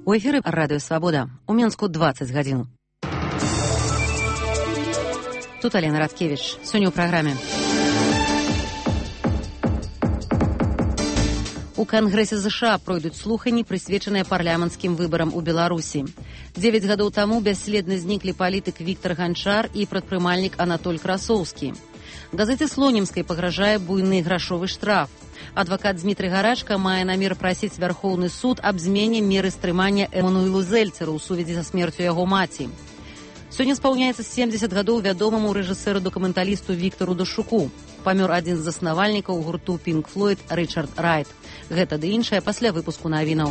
У эфіры радыё Свабода. У Мінску 20 гадзін. Тут Алена Радкевич. Сёння ў праграме. У Кангрэсе США пройдуць слуханні, прысвечаныя парламенцкім выбарам у Беларусі. 9 гадоў таму бясследна зніклі палітык Віктар Ганчар і прадпрымальнік Анатоль Красоўскі. Газеце Слонімскай пагражае буйны грашовы штраф. Адвакат Дмітрый Гарачка мае намер прасіць Вярхоўны суд аб змене меры стрымання Эммануэлу Зельцеру ў сувязі са смерцю яго маці. Сёння спаўняецца 70 гадоў вядомаму рэжысэру-дакументалісту Віктару Дашуку. Памёр адзін з заснавальнікаў гурту Pink Floyd Рычард Райт. Гэта ды іншае пасля выпуску навінаў.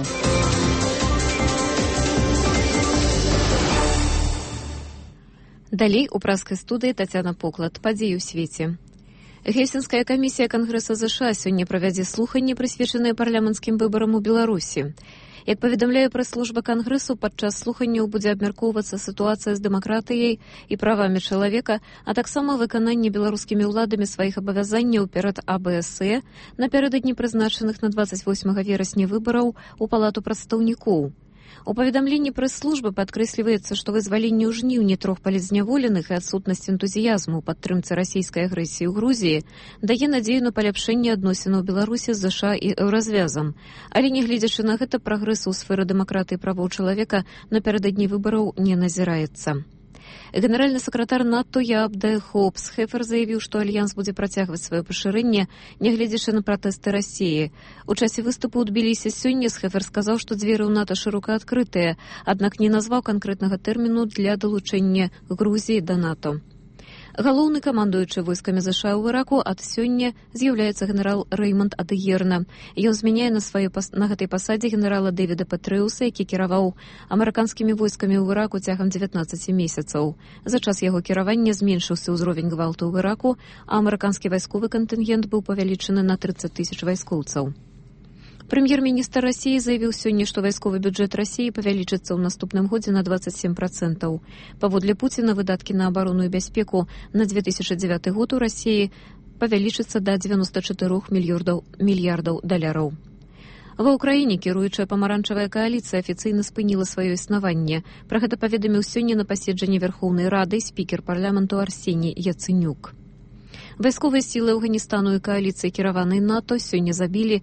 Далей у праскай студыі Тацяна Поклад. Падзеі ў свеце. Гельсінская камісія Кангрэса США сёння правядзе слуханні, прысвечаныя парламенцкім выбарам у Беларусі. Як паведамляе прэс-служба Кангрэсу, падчас слуханняў будзе абмяркоўвацца сітуацыя з дэмакратыяй і правамі чалавека, а таксама выкананне беларускімі ўладамі сваіх абавязанняў перад АБСЭ напярэдадні прызначаных на 28 верасня выбараў у Палату прадстаўнікоў. У паведамленні прэс-службы падкрэсліваецца, што вызваленне ў жніўні 3 палітзняволеных і адсутнасць энтузіязму ў падтрымцы расійскай агрэсіі ў Грузіі дае надзею на паляпшэнне адносінаў Беларусі з ЗША і Еўразвязам. Але нягледзячы на гэта, прагрэсу ў сферы дэмакратыі і правоў чалавека напярэдадні выбараў не назіраецца. Генеральны сакратар НАТО Яаб Хоупс Хефер заявіў, што альянс будзе працягваць сваё пашырэнне, нягледзячы на пратэсты Расіі. У часе выступу ў Тбілісі сёння Хефер сказаў, што дзверы ў НАТО шырока адкрытыя, аднак не назваў канкрэтнага тэрміну для далучэння Грузіі да НАТО. Галоўны камандуючы войскамі ЗША ў Іраку ад сёння з'яўляецца генерал Рэймонд Адыерна. Ён змяняе на гэтай пасадзе генерала Дэвіда Петрэуса, які кіраваў амерыканскімі войскамі ў Іраку цягам 19 месяцаў. За час яго кіравання зменшыўся ўзровень гвалту ў Іраку, а амерыканскі вайсковы кантынгент быў павялічаны на 30 000 вайскоўцаў. Прэм'ер-міністр Расіі заявіў сёння, што вайсковы бюджэт Расіі павялічыцца ў наступным годзе на 27%. Паводле Пуціна выдаткі на абарону і бяспеку на 2009 год у Расіі павялічыцца да 94 мільярдаў даляраў. Ва ўкраіне кіруючая памаранчавая кааліцыя афіцыйна спыніла сваё існаванне. Пра гэта паведаміў сёння на паседжанні Верхоўнай Рады спікер парламенту Арсеній Яцэнюк. Вайсковыя сілы Афганістану і кааліцыі, кіраванай НАТО, сёння забілі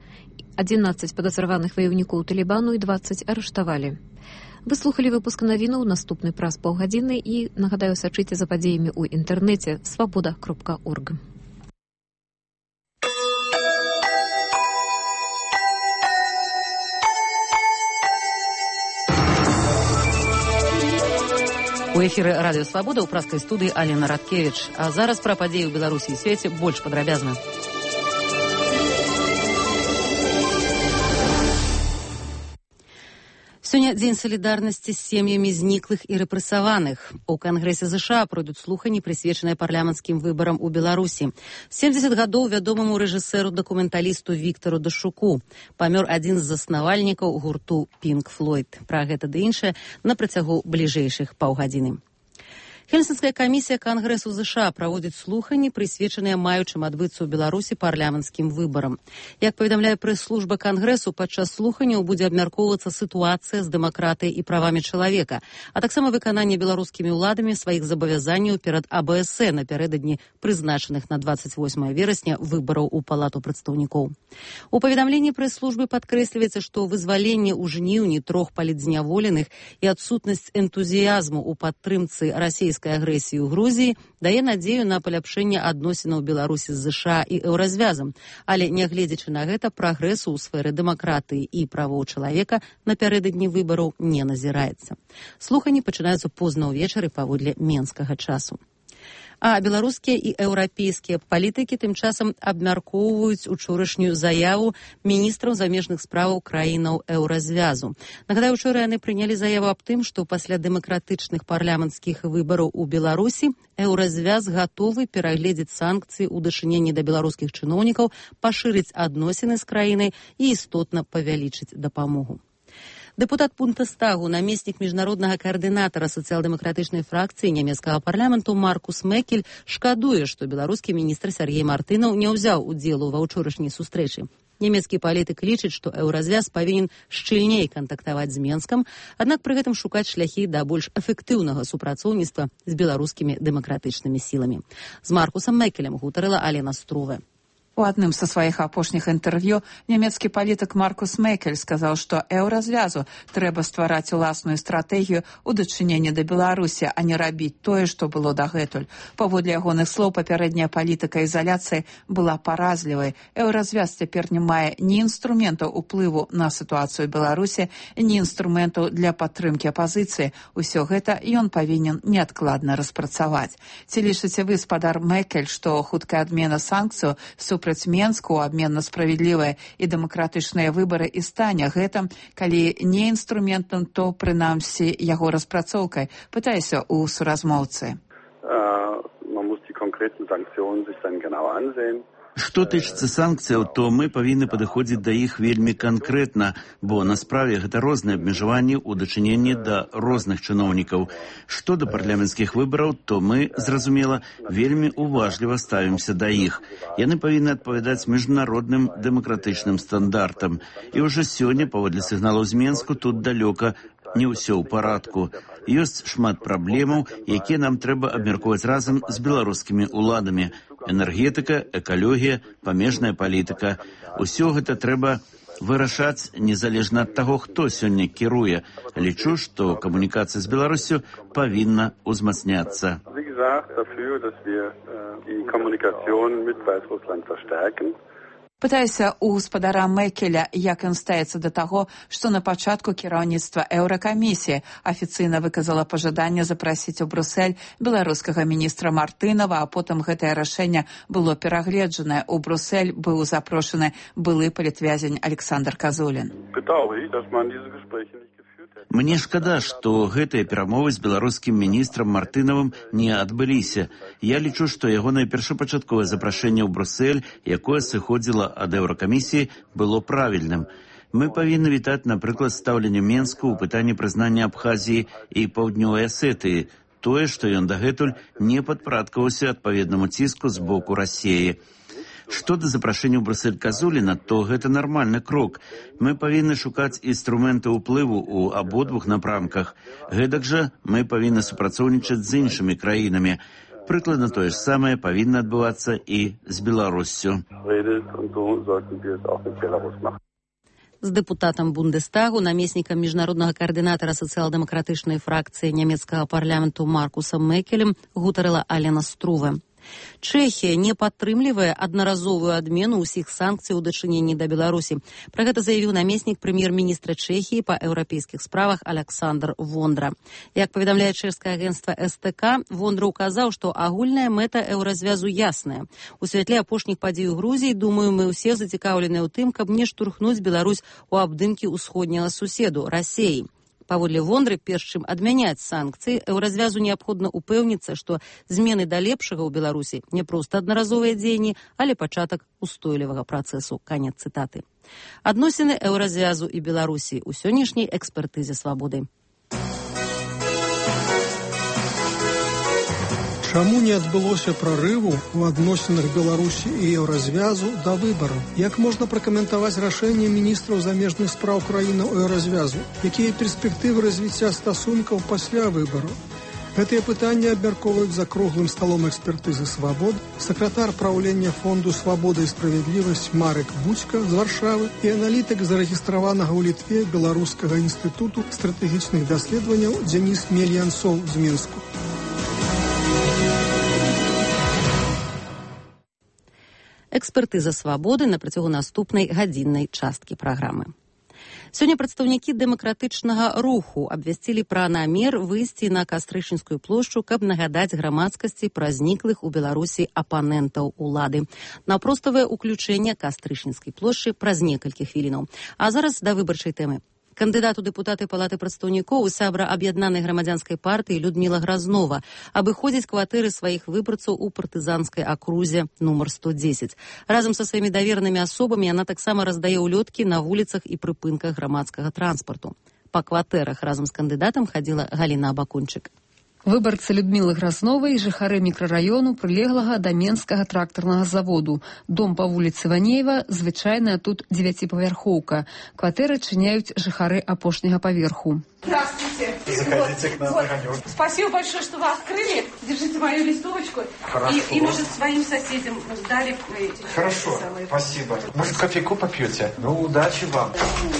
11 падазраваных ваяўнікоў Талібану і 20 арыштавалі. Вы слухалі выпуск навінаў, наступны праз паўгадзіны і, нагадаю, сачыце за падзеямі ў інтэрнэце свабода.орг. У эфіры радыё Свабода ў праскай студыі Алена Радкевич. А зараз пра падзеі ў Беларусі і свеце больш падрабязна. Сёння дзень салідарнасці з сем'ямі зніклых і рэпрэсаваных. У Кангрэсе США пройдуць слуханні, прысвечаныя парламенцкім выбарам у Беларусі. 70 гадоў вядомаму рэжысэру-дакументалісту Віктару Дашуку. Памёр адзін з заснавальнікаў гурту Pink Floyd. Пра гэта ды іншае на працягу бліжэйшых паўгадзіны. Гельсінская камісія Кангрэсу США праводзіць слуханні, прысвечаныя маючым адбыцца ў Беларусі парламенцкім выбарам. Як паведамляе прэс-служба Кангрэсу, падчас слуханняў будзе абмяркоўвацца сітуацыя з дэмакратыяй і правамі чалавека, а таксама выкананне беларускімі ўладамі сваіх забавязанняў перад АБСЭ напярэдадні прызначаных на 28 верасня выбараў у Палату прадстаўнікоў. У паведамленні прэс-службы падкрэсліваецца, што вызваленне ў жніўні 3 палітзняволеных і адсутнасць энтузіязму ў падтрымцы расійскай агрэсіі ў Грузіі дае надзею на паляпшэнне адносінаў Беларусі з ЗША і Еўразвязам, але нягледзячы на гэта, прагрэсу ў сферы дэмакратыі і правоў чалавека напярэдадні выбараў не назіраецца. Слуханні пачынаюцца позна ўвечары паводле менскага часу. А беларускія і еўрапейскія палітыкі тым часам абмяркоўваюць учорашнюю заяву міністраў замежных справаў краінаў Еўразвязу. Нагадаю, учора яны прынялі заяву аб тым, што пасля дэмакратычных парламенцкіх выбараў у Беларусі Еўразвяз гатовы перагледзець санкцыі ў дачыненні да беларускіх чыноўнікаў, пашырыць адносіны з краінай і істотна павялічыць дапамогу. Дэпутат Бундестагу, намеснік міжнароднага каардынатара сацыял-дэмакратычнай фракцыі нямецкага парламенту Маркус Мэкель шкадуе, што беларускі міністр Сяргей Мартынаў не ўзяў удзелу ва ўчорашняй сустрэчы. Нямецкі палітык лічыць, што еўразвяз павінен шчыльней кантактаваць з Менскам, аднак пры гэтым шукаць шляхі да больш эфектыўнага супрацоўніцтва з беларускімі дэмакратычнымі сіламі. З Маркусам Мэкелем гутарыла Алена Струве. У адным са сваіх апошніх інтэрв'ю нямецкі палітык Маркус Мэкель сказаў, што еўразвязу трэба ствараць уласную стратэгію ў дачыненні да Беларусі, а не рабіць тое, што было дагэтуль. Паводле ягоных слоў, папярэдняя палітыка ізаляцыі была паразлівай. Еўразвяз цяпер не мае ні інструментаў уплыву на сітуацыю Беларусі, ні інструментаў для падтрымкі апазіцыі. Усё гэта ён павінен неадкладна распрацаваць. Ці лічыце вы, спадар Мэкель, што хуткая адмена санкцыяў супраць Менску ў абмен на справядлівыя і дэмакратычныя выбары і стане гэтым, калі не інструментам, то прынамсі яго распрацоўкай, пытаюся ў суразмоўцы. Man muss die konkreten Sanktionen sich dann genau ansehen. Што тычыцца санкцыяў, то мы павінны падыходзіць да іх вельмі канкрэтна, бо на справе гэта розныя абмежаванні ў дачыненні да розных чыноўнікаў. Што да парламенцкіх выбараў, то мы, зразумела, вельмі уважліва ставімся да іх. Яны павінны адпавядаць міжнародным дэмакратычным стандартам. І ўжо сёння, паводле сігналаў з Менску, тут далёка не ўсё ў парадку. Ёсць шмат праблемаў, якія нам трэба абмяркоўваць разам з беларускімі ўладамі. Энергетыка, экалогія, памежная палітыка. Усё гэта трэба вырашаць незалежна ад таго, хто сёння кіруе. Лічу, што камунікацыя з Беларуссю павінна ўзмацняцца. Пытаюся ў спадара Мэкеля, як ён стаецца да таго, што на пачатку кіраўніцтва Еўракамісіі афіцыйна выказала пажаданне запрасіць у Брусэль беларускага міністра Мартынова, а потым гэтае рашэнне было перагледжанае. У Брусэль быў запрошаны былы палітвязень Александр Казулін. Мне шкада, што гэтыя перамовы з беларускім міністрам Мартынавым не адбыліся. Я лічу, што ягонае першапачатковае запрашэнне ў Брусэль, якое сыходзіла ад Еўракамісіі, было правільным. Мы павінны вітаць, напрыклад, стаўленне Менску ў пытанні прызнання Абхазіі і Паўднёвай Асетыі. Тое, што ён дагэтуль не падпарадкаваўся адпаведнаму ціску з боку Расіі. Што да запрашэння ў Брусэль Казуліна, то гэта нармальны крок. Мы павінны шукаць інструменты ўплыву ў абодвух напрамках. Гэтак жа мы павінны супрацоўнічаць з іншымі краінамі. Прыкладна тое ж самае павінна адбывацца і з Беларуссю. З дэпутатам Бундестагу, намеснікам міжнароднага каардынатара сацыял-дэмакратычнай фракцыі нямецкага парламенту Маркусам Мэкелем гутарыла Алена Струве. Чэхія не падтрымлівае аднаразовую адмену ўсіх санкцый у дачыненні да Беларусі. Пра гэта заявіў намеснік прэм'ер-міністра Чэхіі па еўрапейскіх справах Александр Вондра. Як паведамляе чэшскае агенцтва СТК, Вондра ўказаў, што агульная мэта еўразвязу ясная. У святле апошніх падзей у Грузіі, думаю, мы ўсе зацікаўленыя ў тым, каб не штурхнуць Беларусь у абдымкі ўсходняга суседу, Расіі. Паводле Вондры, перш чым адмяняць санкцыі, еўразвязу неабходна упэўніцца, што змены да лепшага ў Беларусі не проста аднаразовыя дзеянні, але пачатак устойлівага працэсу. Канец цытаты. Адносіны еўразвязу і Беларусі ў сённяшняй экспертызе свабоды. Чаму не адбылося прарыву ў адносінах Беларусі і еўразвязу да выбараў? Як можна пракаментаваць рашэнне міністраў замежных спраў краінаў еўразвязу? Якія перспектывы развіцця стасункаў пасля выбараў? Гэтыя пытанні абмяркоўваюць за круглым сталом экспертызы свабод сакратар праўлення фонду «Свабода і справядлівасць» Марек Будзька з Варшавы і аналітык зарэгістраванага ў Літве Беларускага інстытуту стратэгічных даследаванняў Дзеніс Мельянцоў з Мінску. Экспертыза свабоды на працягу наступнай гадзіннай часткі праграмы. Сёння прадстаўнікі дэмакратычнага руху абвясцілі пра намер выйсці на Кастрычніцкую плошчу, каб нагадаць грамадскасці пра зніклых у Беларусі апанентаў улады. На проставае ўключэнне Кастрычніцкай плошчы праз некалькі хвілінаў. А зараз да выбарчай тэмы. Кандыдат у дэпутаты Палаты прадстаўнікоў і сябра аб'яднанай грамадзянскай партыі Людміла Гразнова абыходзіць кватэры сваіх выбарцаў у партызанскай акрузе нумар 110. Разам са сваімі даверанымі асобамі яна таксама раздае ўлёткі на вуліцах і прыпынках грамадскага транспарту. Па кватэрах разам з кандыдатам хадзіла Галіна Абакунчык. Выбарцы Людмілы Гразновай, жыхары мікрараёну, прылеглага да Менскага трактарнага заводу. Дом па вуліцы Ванеева, звычайная тут 9-павярхоўка. Кватэры чыняюць жыхары апошняга паверху. Здравствуйте. Заходите к нам на огонек. Спасибо большое, что вы открыли. Держите мою листовочку. И может, своим соседям дали эти. Хорошо, спасибо. Может, кофейку попьете? Ну, удачи вам.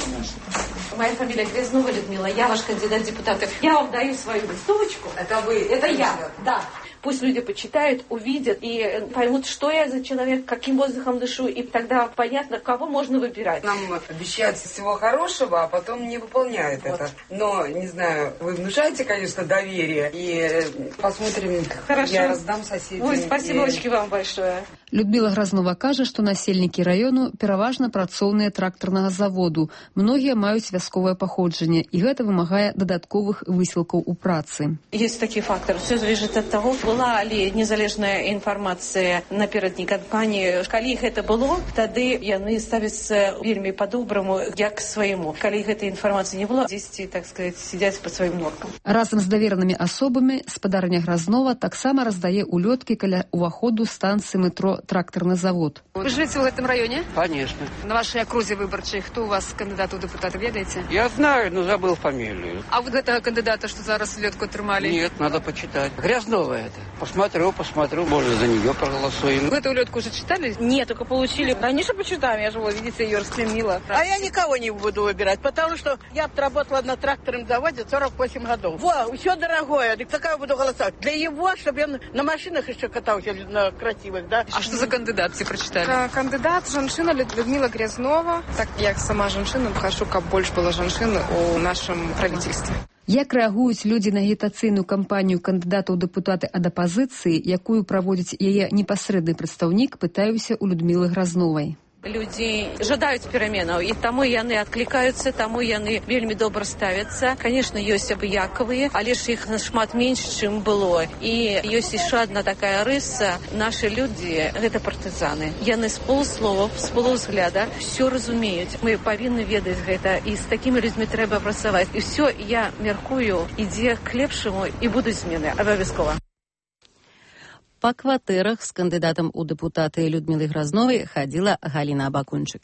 Моя фамилия Грязнова Людмила, я ваш кандидат в депутаты. Я вам даю свою листовочку. Это вы? Это я, да. Пусть люди почитают, увидят и поймут, что я за человек, каким воздухом дышу, и тогда понятно, кого можно выбирать. Нам обещают всего хорошего, а потом не выполняют это. Но, не знаю, вы внушаете, конечно, доверие, и посмотрим, хорошо. Я раздам соседям. Ой, спасибочки вам большое. Людміла Гразнова кажа, што насельнікі раёну пераважна працоўныя трактарнага заводу. Многія маюць вясковае паходжанне, і гэта вымагае дадатковых высілкаў у працы. Есть такие факторы. Все зависит от того, была ли незалежная информация напередодні кампании. Калі гэта было, тады яны ставяцца вельмі по-добраму, як свайму. Калі гэтай інфармацыі не было, дзесьці, так сказать, сидяць по сваім норкам. Разам з даверанымі асобамі спадарня Гразнова таксама раздае улёткі каля ўваходу станцыі метро «Тракторный завод». Вы живете в этом районе? Конечно. На вашей округе выборчей кто у вас кандидат в депутаты, ведаете? Я знаю, но забыл фамилию. А вот этого кандидата, что зараз улетку трымали? Нет, надо почитать. Грязнова это. Посмотрю, может, за нее проголосуем. Вы эту улетку уже читали? Нет, только получили. Конечно, почитаем, я же, видите, ее расклемила. А я никого не буду выбирать, потому что я отработала на тракторном заводе 48 годов. Во, все дорогое, так какая буду голосовать? Для его, чтобы я на машинах еще катался, на красивых, да? А что за кандидат, все прочитали? Кандидат жанчына Людмила Грязнова. Так як сама жанчына, хочу, каб больше было жанчын у нашем правительстве. Як рэагуюць людзі на агітацыйную кампанію кандыдатаў у дэпутаты ад апазіцыі, якую праводзіць яе непасрэдны прадстаўнік, пытаюся ў Людмілы Гразновай. Люди жадаюць пераменаў, і таму яны адклікаюцца, таму яны вельмі добра ставяцца. Конечно, ёсць абыякавыя, але ж іх нашмат менш, чым было. І ёсць яшчэ адна такая рыса. Нашы людзі — гэта партызаны. Яны з полуслова, з полузгляда все разумеюць. Мы павінны ведаць гэта, і з такімі людзьмі трэба працаваць. І все, я мяркую, ідзе к лепшаму, і будуць змены абавязкова. По кватэрах с кандидатом у депутаты Людмилой Гразновой ходила Галина Абакунчик.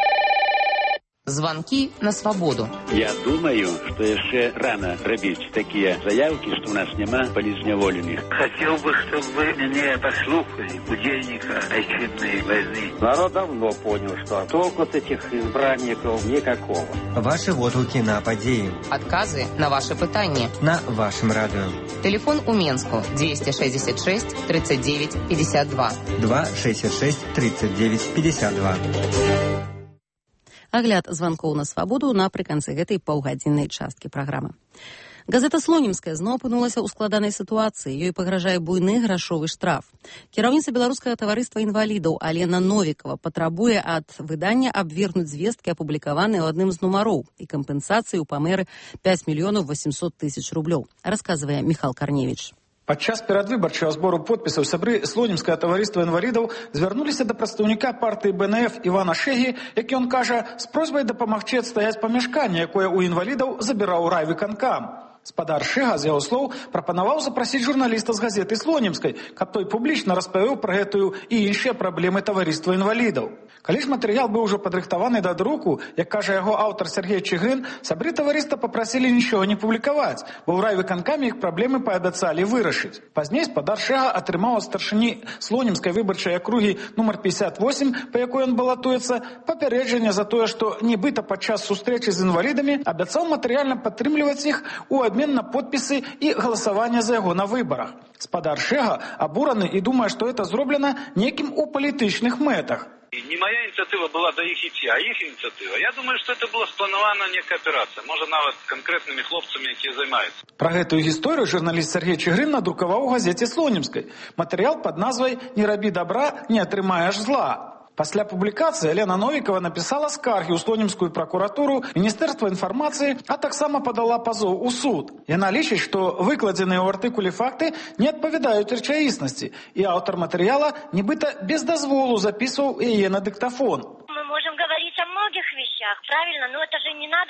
Звонки на свободу. Я думаю, что еще рано робить такие заявки, что у нас нема политзневоленных. Хотел бы, чтобы вы меня послушали, будильника отчетной войны. Народ давно понял, что толку от этих избранников никакого. Ваши отклики на подеи. Отказы на ваши пытания. На вашем радио. Телефон у Менску 266 39 52. 266 39 52. Агляд званкоў на свабоду напрыканцы гэтай паўгадзіннай часткі праграмы. Газета «Слонімская» зноў апынулася ў складанай сітуацыі. Ёй пагражае буйны грашовы штраф. Кіраўніца беларускага таварыства інвалідаў Алена Новікова патрабуе ад выдання абвергнуць звесткі, апублікаваныя ў адным з нумароў, і кампенсацыі ў памеры 5 мільёнаў 800 тысяч рублёў, расказвае Міхал Карневіч. Падчас перадвыбарчага збору подпісаў сябры Слонімскага таварыства інвалідаў звярнуліся да прадстаўніка партыі БНФ Івана Шэгі, які ён кажа, з просьбай дапамагчы адстаяць памяшканне, якое ў інвалідаў забіраў райвыканкам. Спадар Шэга, з яго слоў, прапанаваў запрасіць журналіста з газеты «Слонімскай», каб той публічна распавёў пра гэтую і іншыя праблемы таварыства інвалідаў. Калі ж матэрыял быў ужо падрыхтаваны да друку, як кажа яго аўтар Сергей Чыгын, сябры таварыства папрасілі нічога не публікаваць, бо ў райвыканкаме іх праблемы паабяцалі вырашыць. Пазней спадар Шэга атрымаў ад старшыні Слонімскай выбарчай акругі нумар 58, па якой ён балатуецца, папярэджанне за тое, што нібыта падчас сустрэчы з інвалідамі абяцаў матэрыяльна падтрымліваць іх у обмен на подпісы і галасаванне за яго на выбарах. Спадар Шэга абураны і думае, што гэта зроблена некім у палітычных мэтах. Не моя инициатива была до их идти, а их инициатива. Я думаю, что это была спланована некая операция. Может, нават конкретными хлопцами, які займаюцца. Пра гэтую гісторыю журналіст Сергей Чыгрын надрукаваў у газеце «Слонімскай». Матэрыял пад назвай «Не рабі добра, не атрымаеш зла». Пасля публікацыі Алена Новікова напісала скаргі ў Слонімскую пракуратуру, Міністэрства інфармацыі, а таксама падала пазоў у суд. Яна лічыць, што выкладзеныя ў артыкуле факты не адпавядаюць рэчаіснасці, і аўтар матэрыяла нібыта без дазволу запісваў яе на дыктафон. Мы можем говорить о многих вещах, правильно? Но это же не надо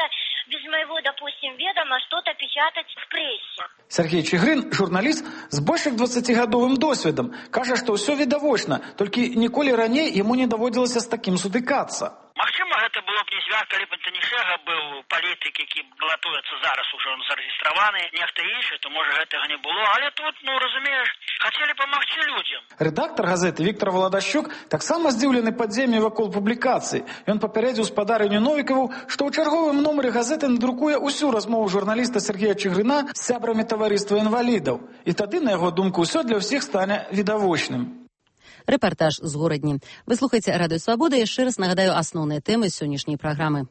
без моего, допустим, ведома что-то печатать в прессе. Сергей Чигрин, журналіст з больш як 20-гадовым досведам, кажа, што ўсё відавочна, толькі ніколі раней яму не даводзілася з такім сутыкацца. Магчыма, гэта было б не звязка, калі б Антанішэга быў палітык, які балатуецца зараз, ужо он зарэгістраваны, нехта іншы, то можа гэтага не было, але тут, разумееш, хацелі памагчы людзям. Рэдактар газеты Віктор Владашчук таксама здзіўлены падзеямі вакол публікацыі. Ён папярэдзіў спадарыню Новікаву, што ў чарговым нумары газеты надрукуе ўсю размову журналіста Сергея Чигрина з сябрамі таварыства інвалідаў. І тады, на яго думку, ўсё для ўсіх стане відавочным. Рэпартаж з горадні. Вы слухаеце Радыё Свабода. Яшчэ раз нагадаю асноўныя тэмы сённяшняй праграмы.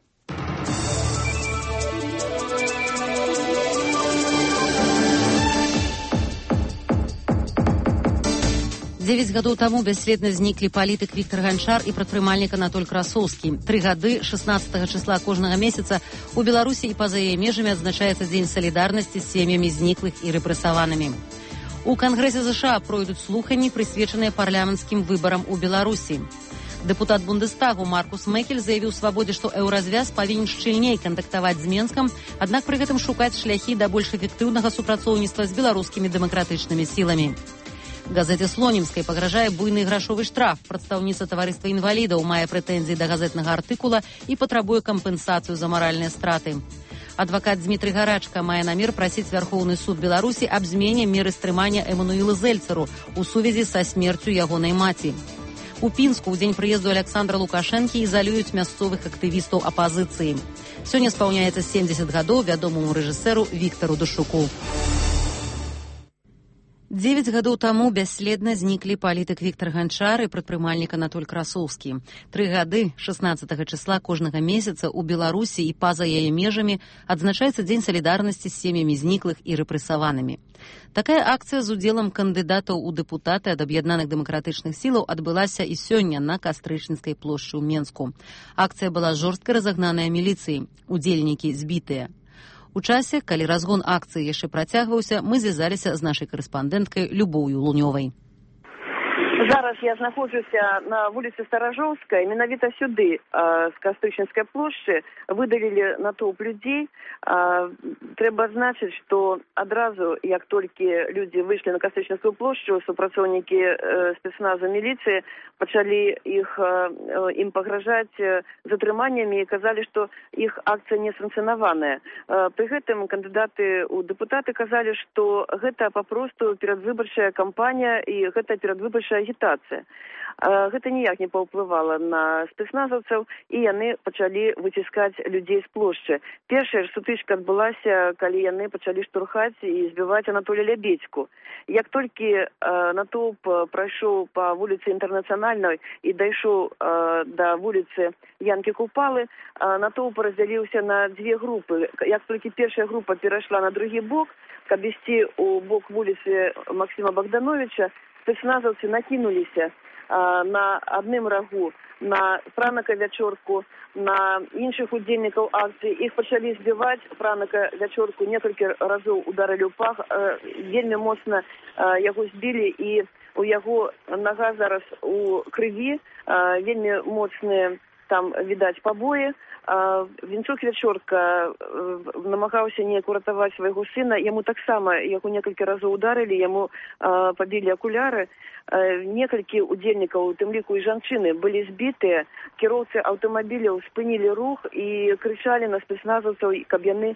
9 гадоў таму бясследна зніклі палітык Віктор Ганчар і прадпрымальнік Анатоль Красоўскі. 3 гады 16 числа кожнага месяца у Беларусі і па-за яе межамі адзначаецца Дзень салідарнасці з сем'ямі зніклых і рэпрэсаванымі. У Кангрэсе США пройдуць слуханні, прысвечаныя парламенцкім выбарам у Беларусі. Дэпутат Бундестагу Маркус Мэкель заявіў Свабодзе, што еўразвяз павінен шчыльней кантактаваць з Менскам, аднак пры гэтым шукаць шляхі да больш эфектыўнага супрацоўніцтва з беларускімі дэмакратычнымі сіламі. Газеце Слонімскай пагражае буйны грашовы штраф. Прадстаўніца таварыства інвалідаў мае прэтэнзіі да газетнага артыкула і патрабуе кампенсацыю за маральныя страты. Адвакат Дмітрый Гарачка мае намер прасіць Вярхоўны суд Беларусі аб змене меры стрымання Эмануілу Зельцеру у сувязі са смерцю ягонай маці. У Пінску ў дзень прыезду Александра Лукашэнкі ізалююць мясцовых актывістаў апазіцыі. Сёння спаўняецца 70 гадоў вядомаму рэжысэру Віктару Дашуку. 9 гадоў таму бясследна зніклі палітык Віктор Ганчар і прадпрымальнік Анатоль Красоўскі. 3 гады 16 числа кожнага месяца ў Беларусі і па-за яе межамі адзначаецца Дзень салідарнасці з сем'ямі зніклых і рэпрэсаванымі. Такая акцыя з удзелам кандыдатаў у дэпутаты ад аб'яднаных дэмакратычных сілаў адбылася і сёння на Кастрычніцкай плошчы ў Менску. Акцыя была жорстка разагнаная міліцыяй. Удзельнікі збітыя. У часе, калі разгон акцыі яшчэ працягваўся, мы звязаліся з нашай карэспандэнткай Любоўю Лунёвай. Зараз я знаходжуся на вуліцы Старажоўскай, менавіта сюды, з Кастрычніцкай плошчы, выдалілі натоўп людзей. Трэба адзначыць, што адразу, як толькі людзі выйшлі на Кастрычніцкую плошчу, супрацоўнікі спецназу міліцыі пачалі ім пагражаць затрыманнямі і казалі, што іх акцыя не санкцыянаваная. Пры гэтым кандыдаты ў дэпутаты казалі, што гэта папросту перадвыбарчая кампанія і гэта перадвыбарчая агітацыя. Гэта ніяк не паўплывала на спецназаўцаў, і яны пачалі выціскаць людзей з плошчы. Першая ж сутычка адбылася, калі яны пачалі штурхаць і збіваць Анатолія Лябедзьку. Як толькі натоўп прайшоў па вуліцы Інтэрнацыянальнай і дайшоў да вуліцы Янкі Купалы, натоўп раздзяліўся на дзве групы. Як толькі першая група перайшла на другі бок, каб ісці ў бок вуліцы Максіма Богдановича, спецназаўцы накінуліся на адным рагу, на Франака Вячорку, на іншых удзельнікаў акцыі. Іх пачалі збіваць. Франака Вячорку некалькі разоў ударылі ў пах, вельмі моцна яго збілі, і у яго нага зараз у крыві, вельмі моцныя там, відаць, пабоі. Вінчук Вячорка намагаўся неяк уратаваць свайго сына. Яму таксама яго некалькі разоў ударылі, яму пабілі акуляры. Некалькі удзельнікаў, у тым ліку і жанчыны, былі збітыя. Кіроўцы аўтамабіляў спынілі рух і крычалі на спецназаўцаў, каб яны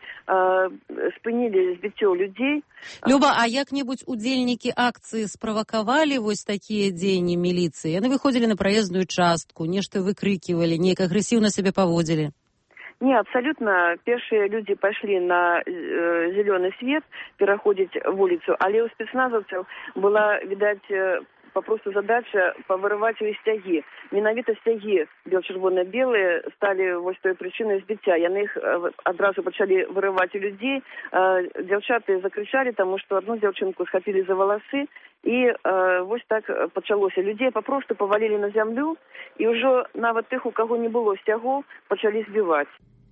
спынілі збіццё людзей. Люба, а як-небудзь удзельнікі акцыі справакавалі вось такія дзеянні міліцыі? Яны выходзілі на праезную частку, нешта выкрыківалі, неяк агрэсіўна сябе паводзілі? Не, абсолютно. Першие люди пошли на зеленый свет пераходить вулицу, але у спецназовцев была, видать, попросту задача повырывать у сцягі. Менавіта сцягі бел-чырвона-белыя сталі вось той прычынай збіцця. Яны іх адразу пачалі вырываць у людзей. Дзяўчаты закрычалі, таму што адну дзяўчынку схапілі за валасы, і вось так пачалося. Людзей папросту павалілі на зямлю, і ўжо нават тых, у каго не было сцягоў, пачалі збіваць.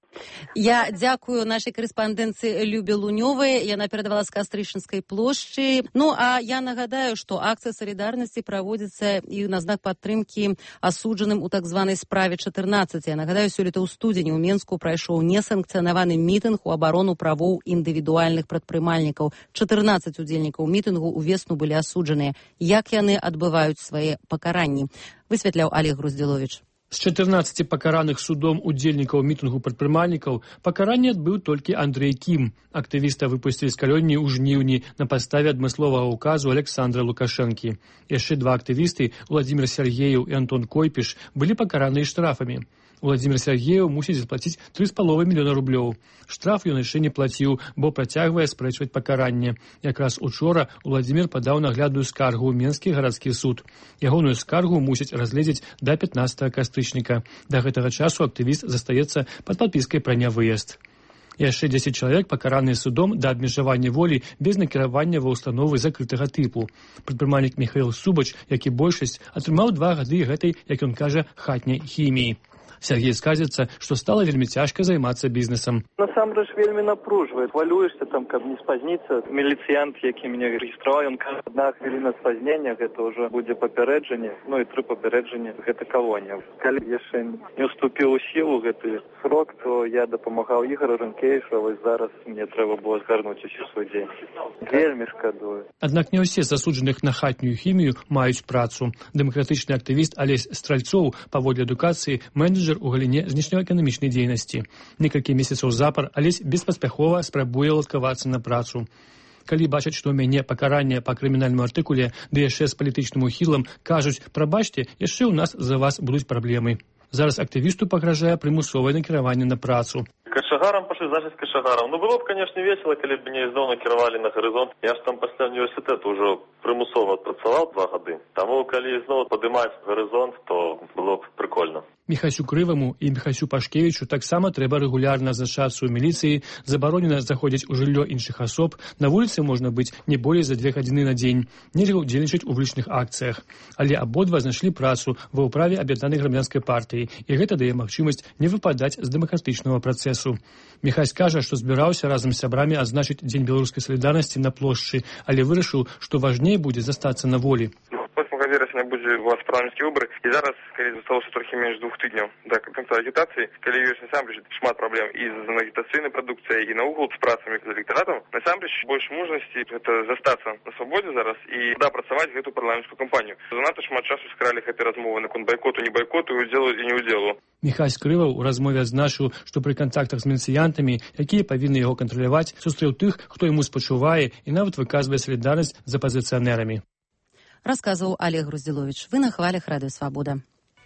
Я дзякую нашай корэспандэнцыі Любе Лунёвай. Яна перадавала з Кастрычынскай плошчы. Ну, а я нагадаю, што акцыя салідарнасці праводзіцца і на знак падтрымкі асуджаным у так званай справе 14. Я нагадаю, сёлета ў студзені ў Менску прайшоў несанкцыянаваны мітынг у абарону правоў індывідуальных прадпрымальнікаў. 14 удзельнікаў мітынгу ўвесну былі асуджаныя. Як яны адбываюць свае пакаранні? Высвятляў Олег Груздзіловіч. З 14 пакараных судом удзельнікаў мітынгу прадпрымальнікаў пакаранне адбыў толькі Андрэй Кім. Актывіста выпусцілі з калоніі ў жніўні на падставе адмысловага ўказу Александра Лукашэнкі. Яшчэ два актывісты, Владзімир Сергеев і Антон Койпіш, былі пакараныя штрафамі. Владзімир Сергеев мусіць заплаціць 3,5 мільёна рублёў. Штраф ён яшчэ не плаціў, бо працягвае спрэчваць пакаранне. Якраз учора Владзімир падаў наглядную скаргу ў Менскі гарадскі суд. Ягоную скаргу мусіць разгледзець да 15 кастрычніка. Да гэтага часу актывіст застаецца пад падпіскай пра нявыезд. Яшчэ 10 чалавек пакараныя судом да абмежавання волі без накіравання ва ўстановы закрытага тыпу. Прадпрымальнік Міхаіл Субач, як і большасць, атрымаў 2 гады гэтай, як ён кажа, хатняй хіміі. Сергей скажется, што стала вельмі цяжка займацца бізнесам. Насамрэч вельмі напружвае. Хвалюешся там, каб не спазніцца. Міліцыянт, які мяне рэгістраваў, ён кажа, 1 хвіліна спазнення, гэта ўжо будзе папярэджанне, ну і 3 папярэджання, гэта калонія. Калі яшчэ не ўступіў у сілу гэты срок, то я дапамагаў Ігору Рынкевічу, а вось зараз мне трэба было згарнуць усю свой дзень. Вельмі шкадую. Аднак не ўсе засуджаных на хатнюю хімію маюць працу. Дэмакратычны актывіст Алесь Стральцоў, паводле адукацыі, менеджер у галіне знешнеэканамічнай дзейнасці. Некалькі месяцаў запар Алесь беспаспяхова спрабуе ладкавацца на працу. Калі бачаць, што ў мяне пакаранне па крымінальнаму артыкуле, ды яшчэ з палітычным ухілам, кажуць, прабачце, яшчэ ў нас за вас будуць праблемы. Зараз актывісту пагражае прымусовае накіраванне на працу. Кашагарам пошли, значит, с кашагаром. Ну, было бы, конечно, весело, коли бы меня ізноў накіравалі на горизонт. Я ж там пасля університету уже примусово адпрацаваў 2 гады. Таму, калі ізноў падымаць горизонт, то было б прикольно. Міхасю Крываму і Міхасю Пашкевічу таксама трэба рэгулярна зашацца ў міліцыі, забаронена заходзіць у жыллё іншых асоб, на вуліцы можна быць не болей за 2 гадзіны на дзень, нельга ўдзельнічаць у вулічных акцыях. Але абодва знайшлі працу ва ўправе аб'яднанай грамадзянскай партыі, і гэта дае магчымасць не выпадаць з дэмакратычнага працэсу. Міхась кажа, што збіраўся разам з сябрамі адзначыць Дзень беларускай салідарнасці на плошчы, але вырашыў, што важней будзе застацца на волі. 8 верасня будзе у вас парламенцкія выбары, і зараз, калі засталося трохі менш 2 тыдняў да канца агітацыі, калі ёсць насамрэч шмат праблем і з агітацыйнай прадукцыяй, і наогул з працамі з электаратам, насамрэч больш мужнасці гэта застацца на свабодзе зараз і працаваць гэту парламенцкую кампанію. Занадта шмат часу скралі гэтай размовы наконт байкоту, не байкоту, удзелу і не удзелу. Міхась Крываў у размове адзначыў, што пры кантактах з міліцыянтамі, якія павінны яго кантраляваць, сустрэў тых, хто яму спачувае і нават выказвае салідарнасць з апазіцыянерамі. Расказваў Олег Груздзіловіч. Вы на хвалях Радыё Свабода.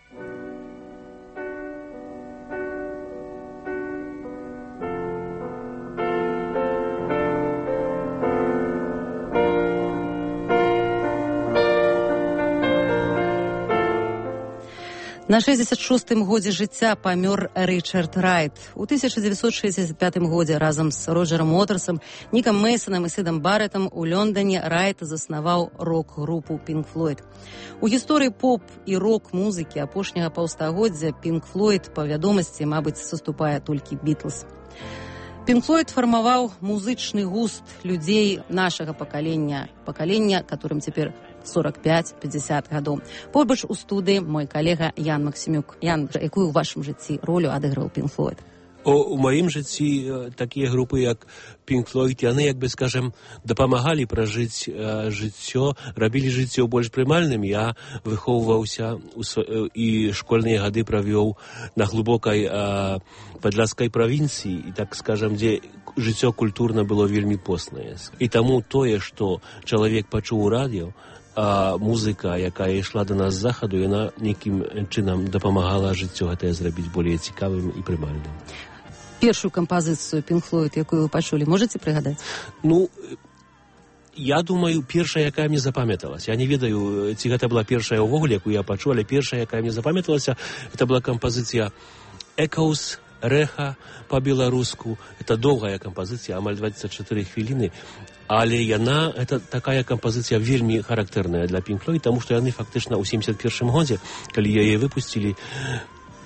На 66-м годзе жыцця памёр Рычард Райт. У 1965 годзе разам з Роджером Моторсом, Нікам Мейсонам і Сідам Баррэтам у Лондоне Райт заснаваў рок-групу Pink Floyd. У гісторыі поп і рок-музыкі апошняга паўстагоддзя Pink Floyd па вядомасці, мабыць, саступае толькі Бітлз. Pink Floyd фармаваў музычны густ людзей нашага пакалення, которым цяпер 45-50 гадоў. Побач у студыі мой калега Ян Максімюк. Ян, якую ў вашым жыцці ролю адыграў Pink Floyd? У маім жыцці такія групы, як Pink Floyd, яны, як бы скажем, дапамагалі пражыць жыццё, рабілі жыццё больш прымальным. Я выхоўваўся і школьныя гады правёў на глыбокай падляшскай правінцыі, і, так скажем, дзе жыццё культурна было вельмі поснае. І таму тое, што чалавек пачуў у радыё, а музыка, якая ішла до нас з захаду, яна нейкім чынам дапамагала жыццё гэтае зрабіць болей цікавым і прымальным. Першую кампазіцыю Pink Floyd, якую вы пачулі, можаце прыгадаць? Ну, я думаю, першая, якая мне запамяталась. Я не ведаю, ці гэта была першая ўвогуле, якую я пачуў, але першая, якая мне запамяталася, это была кампазіцыя Echoes, Рэха по-беларуску. Это доўгая кампазіцыя, амаль 24 хвіліны. Але яна, это такая кампазіцыя вельмі характэрная для Pink Floyd, таму што яны фактычна ў 71 годзе, калі яе выпусцілі,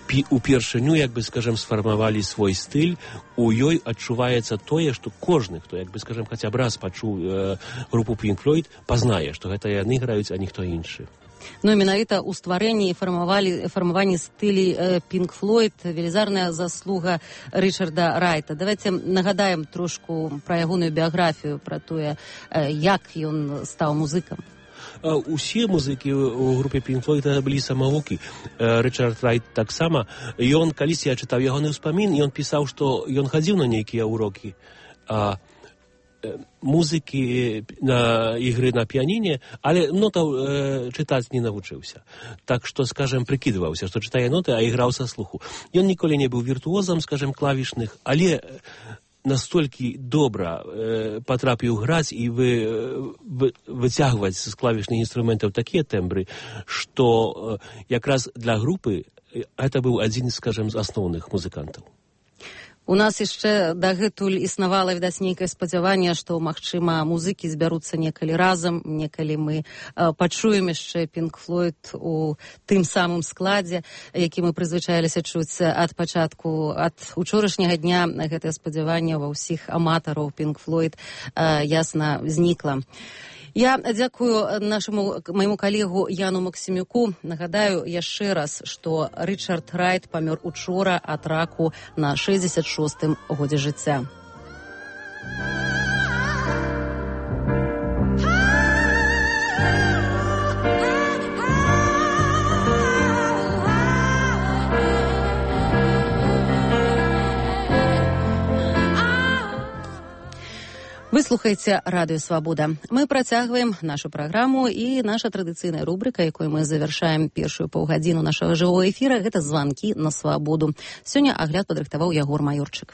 упершыню, як бы скажем, сфармавалі свой стыль, у ёй адчуваецца тое, што кожны, хто, як бы скажем, хаця б раз пачуў групу Pink Floyd, пазнае, што гэта яны граюць, а ніхто іншы. Ну, менавіта ў стварэнні і фармаванні стылі Pink Floyd велізарная заслуга Рычарда Райта. Давайте нагадаем трошку пра ягоную біяграфію, пра тое, як ён стаў музыкам. Усе музыкі ў групе Pink Floyd былі самавукі. Рычард Райт таксама. Ён, калісь я чытаў ягоны ўспамін, ён пісаў, што ён хадзіў на нейкія урокі музыкі, на ігры на піяніне, але нотаў чытаць не навучыўся. Так што, скажем, прыкідваўся, што чытае ноты, а іграў са слуху. Ён ніколі не быў віртуозам, скажем, клавішных, але настолькі добра патрапіў граць і выцягваць з клавішных інструментаў такія тэмбры, што якраз для групы гэта быў адзін, скажем, з асноўных музыкантаў. У нас яшчэ дагэтуль існавала, відаць, нейкае спадзяванне, што, магчыма, музыкі збяруцца некалі разам, некалі мы пачуем яшчэ Pink Floyd у тым самым складзе, які мы прызвычаіліся чуць ад пачатку, ад учорашняга дня. Гэтае спадзяванне ва ўсіх аматараў Pink Floyd ясна знікла. Я дзякую майму калегу Яну Максімюку. Нагадаю яшчэ раз, што Рычард Райт памёр учора ад раку на 66-м годзе жыцця. Вы слухаеце Радыё Свабода. Мы працягваем нашу праграму і наша традыцыйная рубрика, якой мы завяршаем першую паўгадзіну нашага жывого эфіра, гэта званкі на свабоду. Сёння агляд падрыхтаваў Ягор Маёрчык.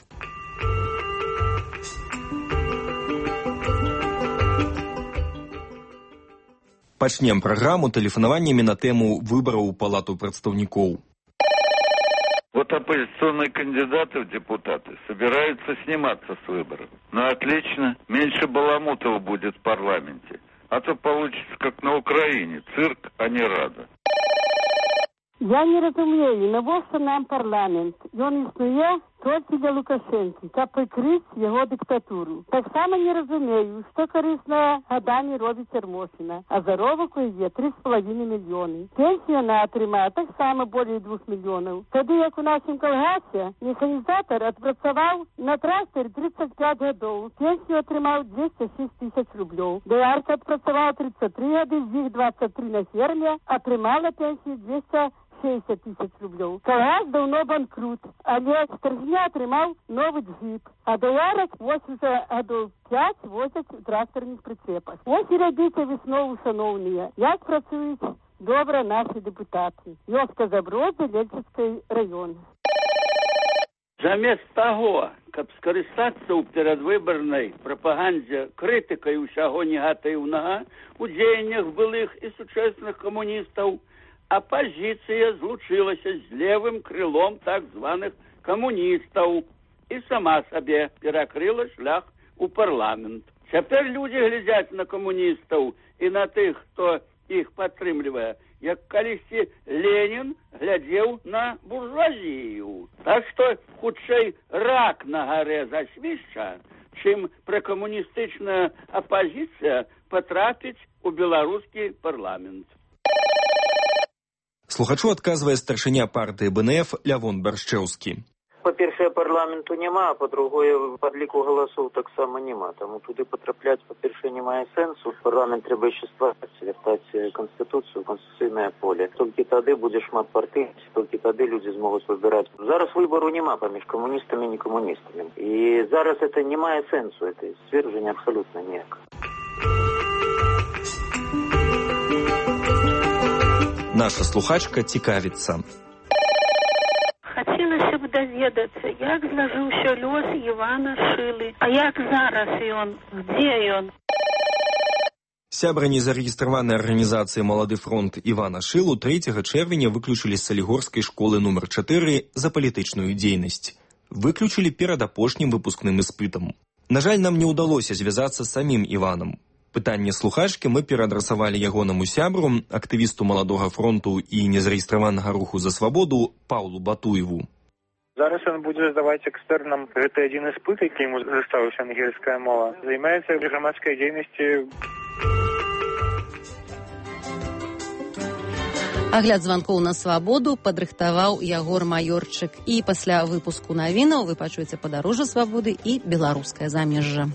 Пачнем праграму тэлефанаваннямі на тэму выбараў у палату прадстаўнікоў. Вот оппозиционные кандидаты в депутаты собираются сниматься с выборов. Ну, отлично. Меньше баламутов будет в парламенте. А то получится, как на Украине. Цирк, а не рада. Я не разумею, навошта нам парламент. Ён існуе толькі для Лукашэнкі, каб прыкрыць яго дыктатуру. Таксама не разумею, што карысна гадамі робіць Ярмошына, а заробак у яе 3,5 мільёны. Пенсію яна атрымае таксама болей 2 мільёнаў. Тады, як у нашым калгасе, механізатар адпрацаваў на трактары 35 гадоў, пенсію атрымаў 206 тысяч рублёў. Доярка адпрацаваў 33 гады, з іх 23 на ферме, атрымала пенсію 260 тысяч рублёў. Калгас даўно банкрут, але Стрыгня атрымаў новы джип, а доярак 8 гадоў 5 возяць у трактарных прыцепах. Ось і рабіце выснову, шановныя, як працуюць добра наши депутаты. Вёска Заброды, Лельчинский район. Замест таго, каб скарыстацца ў перадвыбарнай прапагандзе крытыкай усяго негатыўнага у дзеяннях былых і сучасных камуністаў, апозіцыя злучылася з левым крылом так званых камуністаў і сама сабе перакрыла шлях у парламент. Цяпер людзі глядзяць на камуністаў і на тых, хто іх падтрымлівае, як калісьці Ленін глядзеў на буржуазію. Так што хутчэй рак на гарэ засвішча, чым пракамуністычная апозіцыя патрапіць у беларускі парламент. Слухачу адказвае старшыня партыі БНФ Лявон Баршчэўскі. Па-першае, парламенту няма, а па-другое, падліку галасоў таксама няма. Таму туды патрапляць, па-першае, не мае сэнсу. Парламент трэба яшчэ ствараць, вяртаць канстытуцыю, канстытуцыйнае поле. Толькі тады будзе шмат партый, толькі тады людзі змогуць выбіраць. Зараз выбару няма паміж камуністамі і некамуністамі. І зараз это не мае сэнсу, это сцверджанне абсалютна ніяк. Наша слухачка цікавіцца. Хацелася б даведацца, як злажыўся лёс Івана Шылы, а як зараз ён, дзе ён? Сябра незарэгістраванай арганізацыі «Малады фронт» Івана Шылу 3 чэрвеня выключылі з Салігорскай школы нумар 4 за палітычную дзейнасць. Выключылі перад апошнім выпускным іспытам. На жаль, нам не ўдалося звязацца з самім Іванам. Пытанне слухачкі мы пераадрасавалі ягонаму сябру, актывісту Маладога фронту і незарэгістраванага руху за свабоду Паўлу Батуеву. Зараз ён будзе здаваць экстэрнам. Гэта адзін іспыт, які яму заставіўся ангельская мова. Займаецца грамадскай дзейнасці. Агляд званкоў на свабоду падрыхтаваў Ягор Маёрчык. І пасля выпуску навінаў вы пачуеце падарожжа свабоды і беларускае замежжа.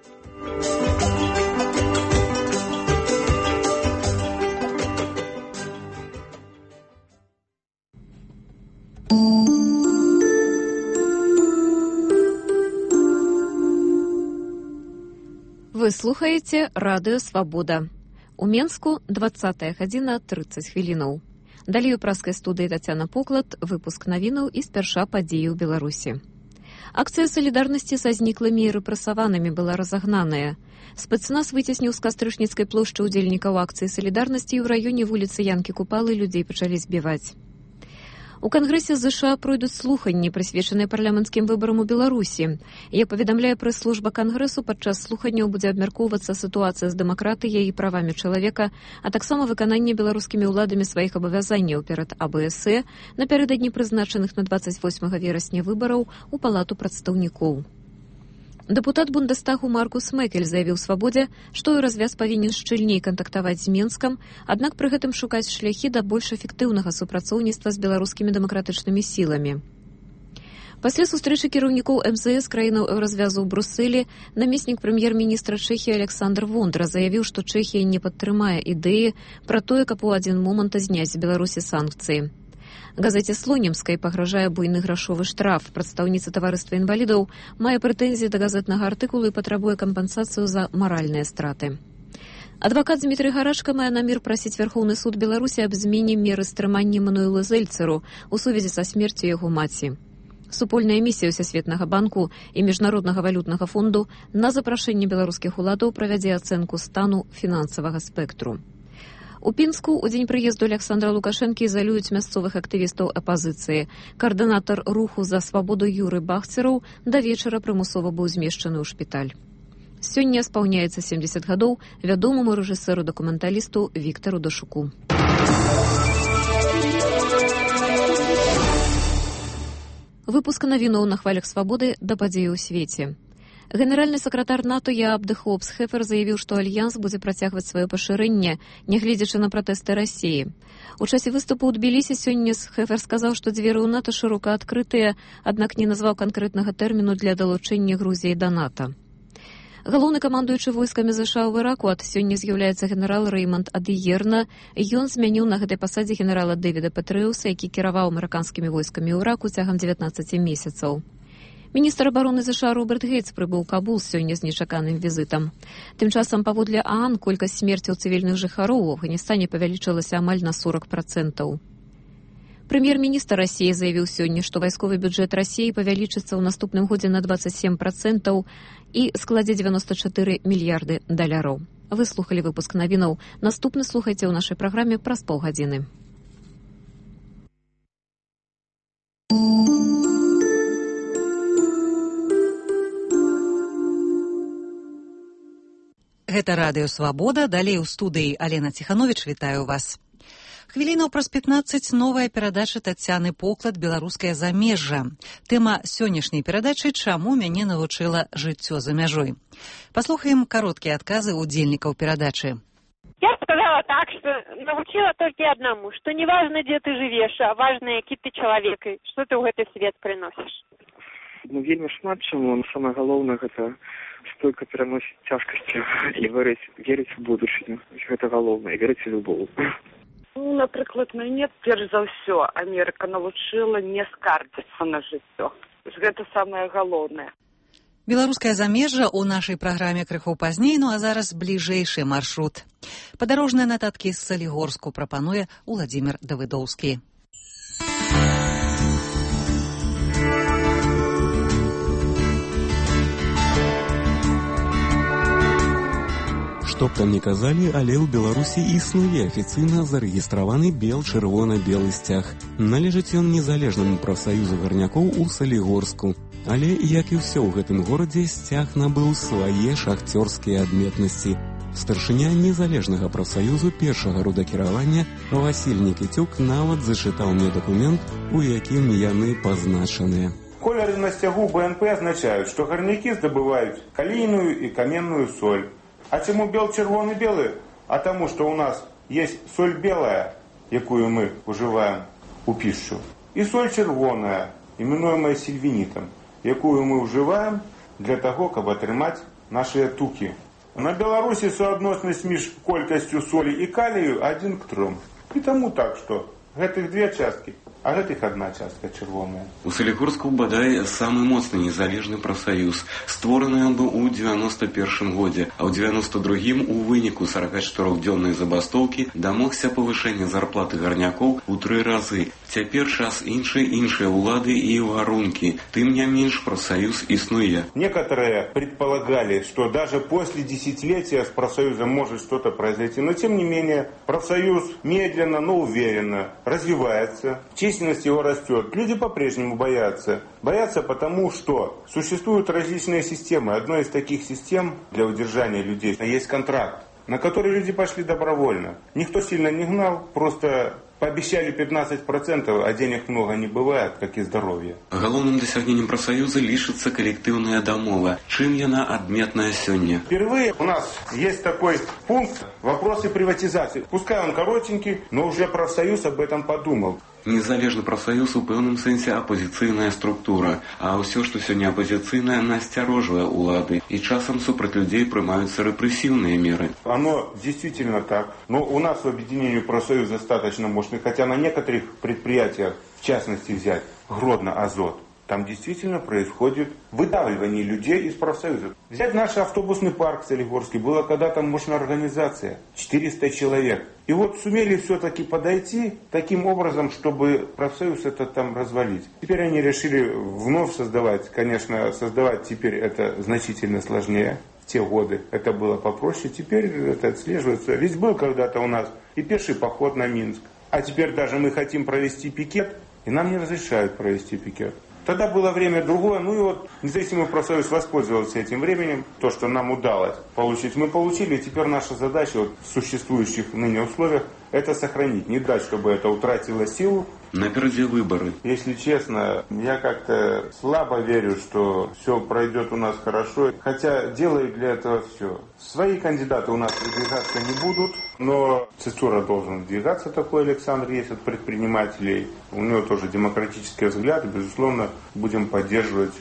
Вы слухаеце радыё «Свабода». У Менску 20 гадзіна 30 хвілінаў. Далей у праскай студыі Тацяна Поклад, выпуск навінаў і спярша падзеі ў Беларусі. Акцыя салідарнасці са зніклымі і рэпрэсаванымі была разагнаная. Спецназ выцесніў з Кастрычніцкай плошчы ўдзельнікаў акцыі салідарнасці і ў раёне вуліцы Янкі Купалы людзей пачалі збіваць. У Кангрэсе ЗША пройдуць слуханні, прысвечаныя парламенцкім выбарам у Беларусі. Як паведамляе прэс-служба Кангрэсу, падчас слуханняў будзе абмяркоўвацца сітуацыя з дэмакратыяй і правамі чалавека, а таксама выкананне беларускімі ўладамі сваіх абавязанняў перад АБСЭ напярэдадні прызначаных на 28 верасня выбараў у Палату прадстаўнікоў. Дэпутат Бундестагу Маркус Мэкель заявіў «Свабодзе», што і развяз павінен шчыльней кантактаваць з Менскам, аднак пры гэтым шукаць шляхі да больш эфектыўнага супрацоўніцтва з беларускімі дэмакратычнымі сіламі. Пасля сустрэчы кіраўнікоў МЗС краінаў Еўразвязу ў Брусэлі намеснік прэм'ер-міністра Чэхіі Александр Вондра заявіў, што Чэхія не падтрымае ідэі пра тое, каб у адзін момант зняць з Беларусі санкцыі. Газеце «Слонімскай» пагражае буйны грашовы штраф. Прадстаўніца таварыства інвалідаў мае прэтэнзіі да газетнага артыкулу і патрабуе кампенсацыю за маральныя страты. Адвакат Дмітрый Гарашка мае намер прасіць Вярхоўны суд Беларусі аб змене меры стрымання Мануэлу Зельцеру у сувязі са смерцю яго маці. Супольная місія Всесветнага банку і Міжнароднага валютнага фонду на запрашэнне беларускіх уладаў правядзе ацэнку стану фінансавага спектру. У Пінску у дзень прыезду Александра Лукашэнкі ізалююць мясцовых актывістаў апазіцыі. Каардынатар руху за свабоду Юры Бахцераў да вечара прымусова быў змешчаны ў шпіталь. Сёння спаўняецца 70 гадоў вядомаму рэжысэру-дакументалісту Віктару Дашуку. Выпуск навінаў на хвалях свабоды да падзеі ў свеце. Генеральны сакратар НАТО Яаб де Хоопс-Хефер заявіў, што альянс будзе працягваць сваё пашырэнне, нягледзячы на пратэсты Расіі. У часе выступу ў Тбілісі сёння Хефер сказаў, што дзверы ў НАТО шырока адкрытыя, аднак не назваў канкрэтнага тэрміну для далучэння Грузіі да НАТО. Галоўны камандуючы войскамі ЗША ў Іраку ад сёння з'яўляецца генерал Рэйманд Адыерна. Ён змяніў на гэтай пасадзе генерала Дэвіда Петрэуса, які кіраваў амерыканскімі войскамі ў Іраку цягам 19 месяцаў. Міністр абароны ЗША Роберт Гейтс прыбыў у Кабул сёння з нечаканым візітам. Тым часам, паводле ААН, колькасць смерцяў цывільных жыхароў у Афганістане павялічылася амаль на 40%. Прэм'ер-міністр Расіі заявіў сёння, што вайсковы бюджэт Расіі павялічыцца ў наступным годзе на 27% і складзе $94 мільярды. Вы слухалі выпуск навінаў. Наступны слухайце ў нашай праграме праз паўгадзіны. Гэта радыё «Свабода». Далей у студыі Алена Ціхановіч. Вітаю вас. Хвілінаў праз 15 новая перадача Тацяны Поклад «Беларускае замежжа». Тэма сённяшняй перадачы «Чаму мяне навучыла жыццё за мяжой». Паслухаем кароткія адказы удзельнікаў перадачы. Я сказала так, что научила только одному, что не важно, где ты живешь, а важно, які ты чалавек і што ты ў гэты свет прыносіш. Вельмі шмат чаму, самае галоўнае гэта стойка пераносіць цяжкасці і верыць у будучыню. Гэта галоўнае, верыць у любоў. Ну, напрыклад, мяне перш за ўсё Амерыка навучыла не скардзіцца на жыццё. Гэта самае галоўнае. Беларускае замежжа ў нашай праграме крыху пазней, ну а зараз бліжэйшы маршрут. Падарожныя нататкі з Салігорску прапануе Уладзімір Давыдоўскі. Што б там ні казалі, але ў Беларусі існуе афіцыйна зарэгістраваны бел-чырвона-белы сцяг. Належыць ён незалежнаму прафсаюзу гарнякоў у Салігорску. Але, як і ўсё ў гэтым горадзе, сцяг набыў свае шахцёрскія адметнасці. Старшыня незалежнага прафсаюзу першага рудакіравання Васіль Нікітюк нават зачытаў мне дакумент, у якім яны пазначаныя. Колеры на стягу БНП означают, что горняки добывают калийную и каменную соль. А чему бел червоный белый? А тому, что у нас есть соль белая, якую мы уживаем у пищу, и соль червоная, именуемая сильвинитом, якую мы уживаем для того, чтобы отрымать наши туки. На Беларуси соотносность між колькостью соли и калию 1 к 3. И тому так, что гэтых 2 частки, а гэтых 1 частка червоная. У Салігорску бадай самы моцны незалежны прафсаюз. Створаны ён быў у 91 годзе, а ў 92-м у выніку 44-дзённай забастоўкі дамогся павышэння зарплаты гарнякоў у 3 разы. Цяпер час іншыя улады і варункі. Тым не менш прафсаюз існуе. Некоторые предполагали, что даже после десятилетия с профсоюзом может что-то произойти, но тем не менее профсоюз медленно, но уверенно развивается. Численность его растет. Люди по-прежнему боятся. Боятся потому, что существуют различные системы. Одной из таких систем для удержания людей есть контракт, на который люди пошли добровольно. Никто сильно не гнал, просто пообещали 15%, а денег много не бывает, как и здоровья. Галоўным дасягненнем прафсаюза лічыцца калектыўная дамова. Чым яна адметная сёння? Впервые у нас есть такой пункт «Вопросы приватизации». Пускай он коротенький, но уже профсоюз об этом подумал. Незалежны прафсаюз у пэўным сэнсе апозіцыйная структура, а ўсё, што сёння апозіцыйнае, насцярожвае улады, і часам супраць людзей прымаюцца рэпрэсіўныя меры. Оно действительно так, но у нас в объединении профсоюз достаточно мощный, хотя на некоторых предприятиях, в частности взять Гродно-Азот, там действительно происходит выдавливание людей из профсоюза. Взять наш автобусный парк Солигорский, была когда-то мощная организация, 400 человек. И вот сумели все-таки подойти таким образом, чтобы профсоюз это там развалить. Теперь они решили вновь создавать. Конечно, создавать теперь это значительно сложнее. В те годы это было попроще, теперь это отслеживается. Ведь был когда-то у нас и пеший поход на Минск. А теперь даже мы хотим провести пикет, и нам не разрешают провести пикет. Тогда было время другое, ну и вот независимый профсоюз воспользовался этим временем. То, что нам удалось получить, мы получили. И теперь наша задача вот, в существующих ныне условиях это сохранить. Не дать, чтобы это утратило силу. Напереди выборы. Если честно, я как-то слабо верю, что все пройдет у нас хорошо. Хотя делаю для этого все. Свои кандидаты у нас выдвигаться не будут. Но Цицура должен двигаться, такой Александр есть от предпринимателей. У него тоже демократический взгляд. И, безусловно, будем поддерживать.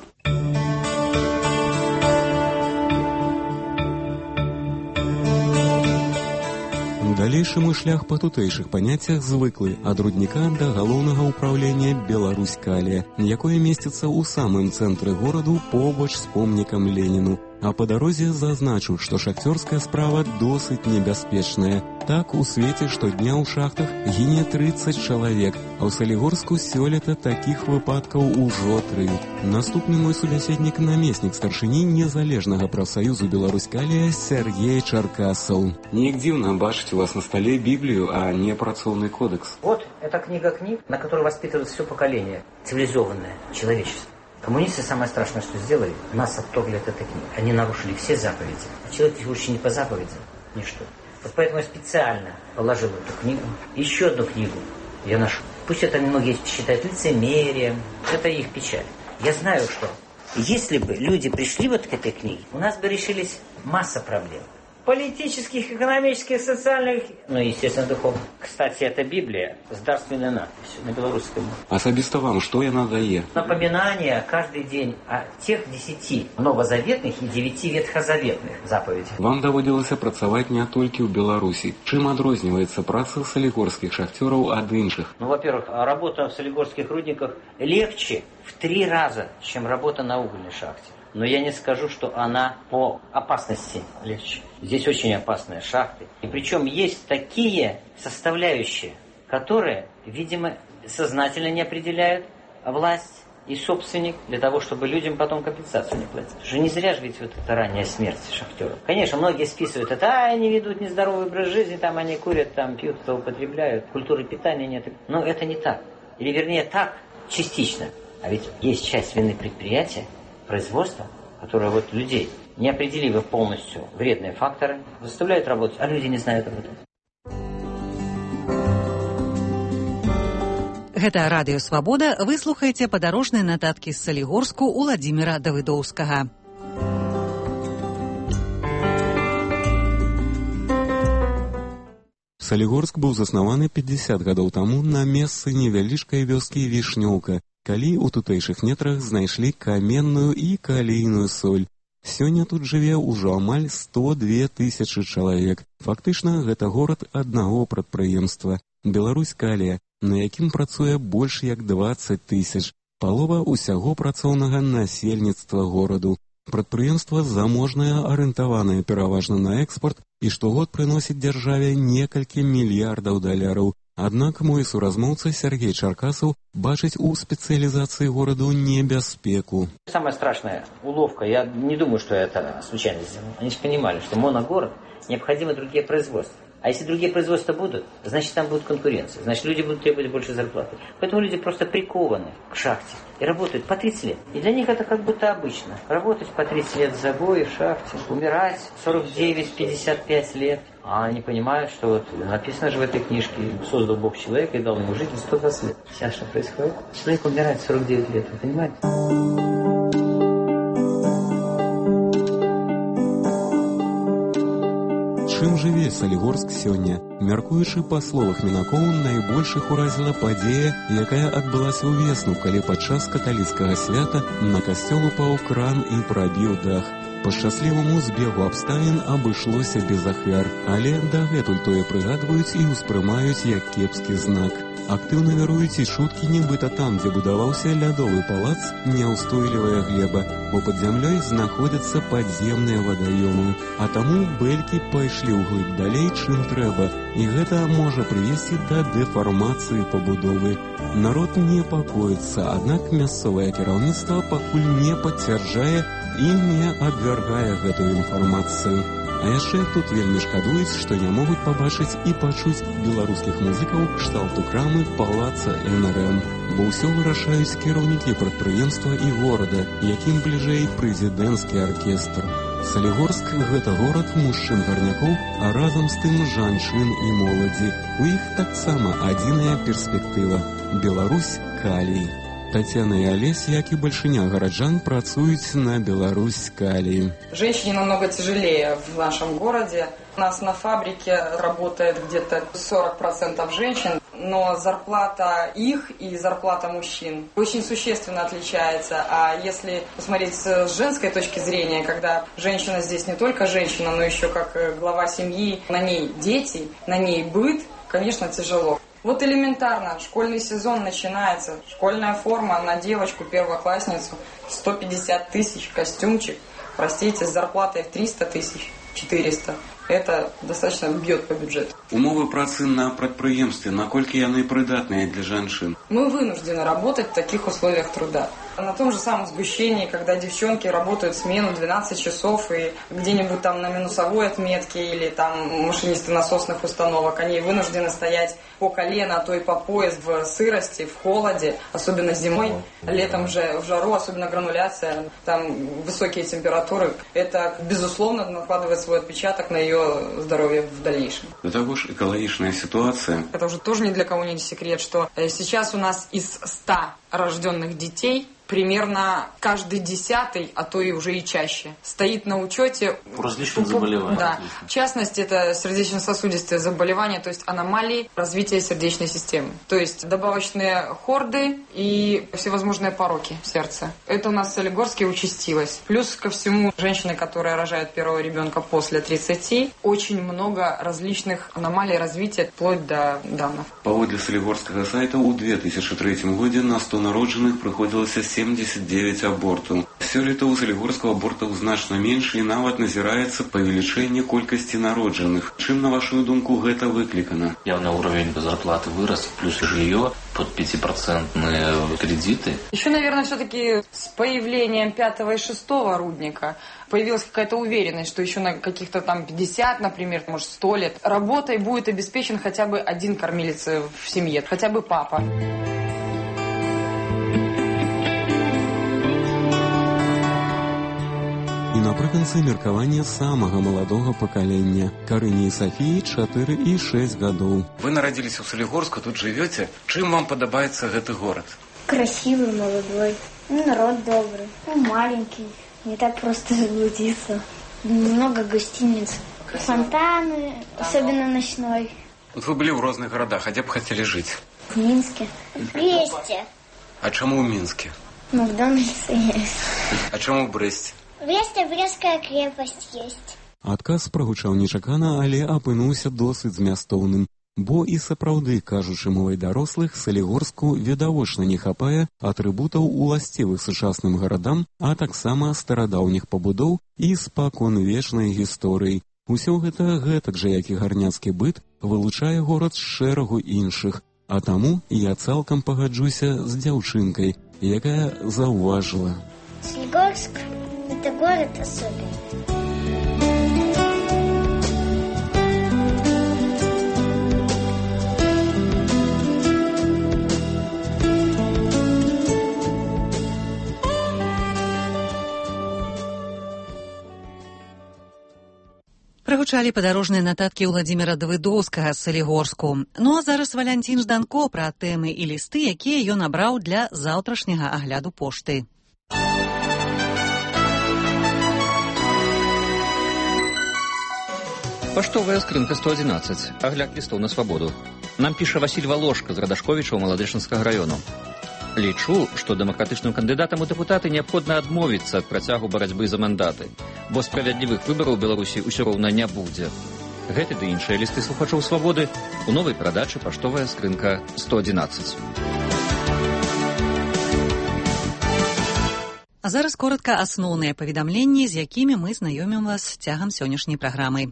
Далейшы мой шлях па тутэйшых паняццях звыклы ад рудніка да галоўнага ўпраўлення Беларусь-Калія, якое месціцца ў самым цэнтры гораду побач з помнікам Леніну. А па дарозе зазначу, што шахцёрская справа досыць небяспечная. Так, у свеце штодня ў шахтах гіне 30 чалавек, а ў Салігорску сёлета такіх выпадкаў ужо 3. Наступны мой субяседнік, намеснік старшыні незалежнага прафсаюзу Беларусь-Калія Сергей Чаркасаў. Неяк дзіўна бачыць у вас на столе Библию, а не працоўны кодекс. Вот, это книга книг, на которой воспитывается все поколение, цивилизованное человечество. Коммунисты самое страшное, что сделали, нас отторгли от этой книги. Они нарушили все заповеди. А человек лучше не по заповедям, ничто. Вот поэтому я специально положил эту книгу. Еще одну книгу я нашел. Пусть это многие считают лицемерием, это их печаль. Я знаю, что если бы люди пришли вот к этой книге, у нас бы решились масса проблем. Политических, экономических, социальных, ну и, естественно, духовных. Кстати, это Библия с дарственной надписью на белорусском. Асабіста вам, что яна дае? Напоминание каждый день о тех 10 новозаветных и 9 ветхозаветных заповедях. Вам даводзілася працаваць не толькі ў Беларусі. Чым адрозніваецца праца салігорскіх шахтёраў ад іншых? Ну, во-первых, работа в солигорских рудниках легче в 3 раза, чем работа на угольной шахте. Но я не скажу, что она по опасности легче. Здесь очень опасные шахты. И причем есть такие составляющие, которые, видимо, сознательно не определяют власть и собственник для того, чтобы людям потом компенсацию не платить. Потому что не зря же ведь вот эта ранняя смерть шахтеров. Конечно, многие списывают это, они ведут нездоровый образ жизни, там они курят, там пьют, употребляют, культуры питания нет. Но это не так. Или вернее так, частично. А ведь есть часть вины предприятия, производства, которое вот людей неопределимы полностью вредные факторы, заставляют работать, а люди не знают об этом. Гэта радыё «Свабода». Вы слухаеце падарожныя нататкі з Салігорску Уладзіміра Давыдоўскага. Салігорск быў заснаваны 50 гадоў таму на месцы невялічкай вёскі Вішнёўка, калі ў тутэйшых нетрах знайшлі каменную і калійную соль. Сёння тут жыве ўжо амаль 102 тысячы чалавек. Фактычна, гэта горад аднаго прадпрыемства – Беларусь Калія, на якім працуе больш як 20 тысяч. Палова ўсяго працоўнага насельніцтва гораду. Прадпрыемства заможнае, арыентаванае пераважна на экспорт і штогод прыносіць дзяржаве некалькі мільярдаў даляраў. Аднак мой суразмоўца Сергей Чаркасаў бачыць у спецыялізацыі гораду небяспеку. Самая страшная уловка, я не думаю, что это случайно сделано. Они же понимали, что моногород необходимы другие производства. А если другие производства будут, значит там будет конкуренция, значит люди будут требовать больше зарплаты. Поэтому люди просто прикованы к шахте и работают по 30 лет. И для них это как будто обычно. Работать по 30 лет в забое, в шахте, умирать 49-55 лет. А они понимают, что вот написано же в этой книжке, создал Бог человека и дал ему жизнь 120 лет. Сейчас что происходит? Человек умирает 49 лет, вы понимаете? Чым жыве Салігорск сёння? Мяркуючы па словах мінакоў, найбольшых уразіла падзея, якая адбылася ўвесну, калі падчас каталіцкага свята на касцёл упаў кран і прабіў дах. Па шчасліваму збегу абставін абышлося без ахвяр, але дагэтуль тое прыгадваюць і ўспрымаюць як кепскі знак. Актыўна вяруюць і чуткі, нібыта там, дзе будаваўся лядовы палац, няўстойлівая глеба, бо пад зямлёй знаходзяцца падземныя вадаёмы. А таму бэлькі пайшлі ўглыб далей, чым трэба, і гэта можа прывесці да дэфармацыі пабудовы. Народ непакоіцца, аднак мясцовае кіраўніцтва пакуль не пацвярджае і не абвяргае гэтую інфармацыю. А яшчэ тут вельмі шкадуюць, што не могуць пабачыць і пачуць беларускіх музыкаў кшталту крамы палаца НРМ, бо ўсё вырашаюць кіраўнікі прадпрыемства і горада, якім бліжэй прэзідэнцкі аркестр. Салігорск – гэта горад мужчын-гарнякоў, а разам з тым жанчын і моладзі. У іх таксама адзіная перспектыва – Беларусь Калій. Татьяна и Олеся, как и большиня горожан, працуют на Беларусь Калии. Женщине намного тяжелее в нашем городе. У нас на фабрике работает где-то 40% женщин, но зарплата их и зарплата мужчин очень существенно отличается. А если посмотреть с женской точки зрения, когда женщина здесь не только женщина, но еще как глава семьи, на ней дети, на ней быт, конечно, тяжело. Вот элементарно, школьный сезон начинается, школьная форма на девочку, первоклассницу, 150 тысяч, костюмчик, простите, с зарплатой в 300 тысяч, 400. Это достаточно бьет по бюджету. Умовы працы на прадпрыемстве, наколькі яны прыдатныя для жанчын? Мы вынуждены работать в таких условиях труда. На том же самом сгущении, когда девчонки работают смену 12 часов и где-нибудь там на минусовой отметке или там машинисты насосных установок, они вынуждены стоять по колено, а то и по пояс в сырости, в холоде, особенно зимой, летом же в жару, особенно грануляция, там высокие температуры. Это, безусловно, накладывает свой отпечаток на ее здоровье в дальнейшем. До того же экологичная ситуация. Это уже тоже ни для кого не секрет, что сейчас у нас из 100 рожденных детей примерно каждый 10-й, а то и уже и чаще, стоит на учете по различным заболеваниям. Да. В частности, это сердечно-сосудистые заболевания, то есть аномалии развития сердечной системы. То есть добавочные хорды и всевозможные пороки сердца. Это у нас в Солигорске участилось. Плюс ко всему, женщины, которые рожают первого ребенка после 30, очень много различных аномалий развития, вплоть до данных. Паводле Солигорскага сайта ў 2003 годзе на 100 народжаных прыходзілася 79 абортаў. Сёлета ў Салігорску абортаў значна менш і нават назіраецца павелічэнне колькасці народжаных. Чым, на вашу думку, гэта выклікана? Явно уровень зарплаты вырос, плюс жилье под 5% кредиты. Еще, наверное, все-таки с появлением 5-го и 6-го рудника появилась какая-то уверенность, что еще на каких-то там 50, например, может 100 лет работой будет обеспечен хотя бы один кормилец в семье, хотя бы папа. І напрыканцы меркавання самага маладога пакалення. Карыне і Сафіі 4 і 6 гадоў. Вы нарадзіліся ў Салігорску, тут жывёце. Чым вам падабаецца гэты горад? Красивый, молодой, народ добрый, маленький, не так просто заблудиться. Много гостиниц, фонтаны, особенно ночной. Вот вы были в разных городах, а где бы хотели жить? В Минске. В Бресте. А чему в Минске? Макдональдс есть. А чему в Бресте? В Бресте Брестская крепость есть. Адказ прагучаў нечакана, але апынуўся досыць змястоўным. Бо і сапраўды, кажучы мовай дарослых, Салігорску відавочна не хапае атрыбутаў уласцівых сучасным гарадам, а таксама старадаўніх пабудоў і спаконвечнай гісторыі. Усё гэта гэтак жа, як і гарняцкі быт, вылучае горад з шэрагу іншых. А таму я цалкам пагаджуся з дзяўчынкай, якая заўважыла. Солигорск – это город особенный. Прагучалі падарожныя нататкі Уладзіміра Давыдоўскага з Салігорску. Ну а зараз Валянцін Жданко пра тэмы і лісты, якія ён абраў для заўтрашняга агляду пошты. Паштовая скрынка 111. Агляд лістоў на свабоду. Нам піша Васіль Валошка з Радашковіча ў Маладышынскага раёну. Лічу, што дэмакратычным кандыдатам у дэпутаты неабходна адмовіцца ад працягу барацьбы за мандаты, бо справядлівых выбараў у Беларусі ўсё роўна не будзе. Гэты ды іншыя лісты слухачоў свабоды у новай прадачы паштовая скрынка 111. А зараз коротка асноўныя паведамленні, з якімі мы знаёмім вас цягам сённяшняй праграмы.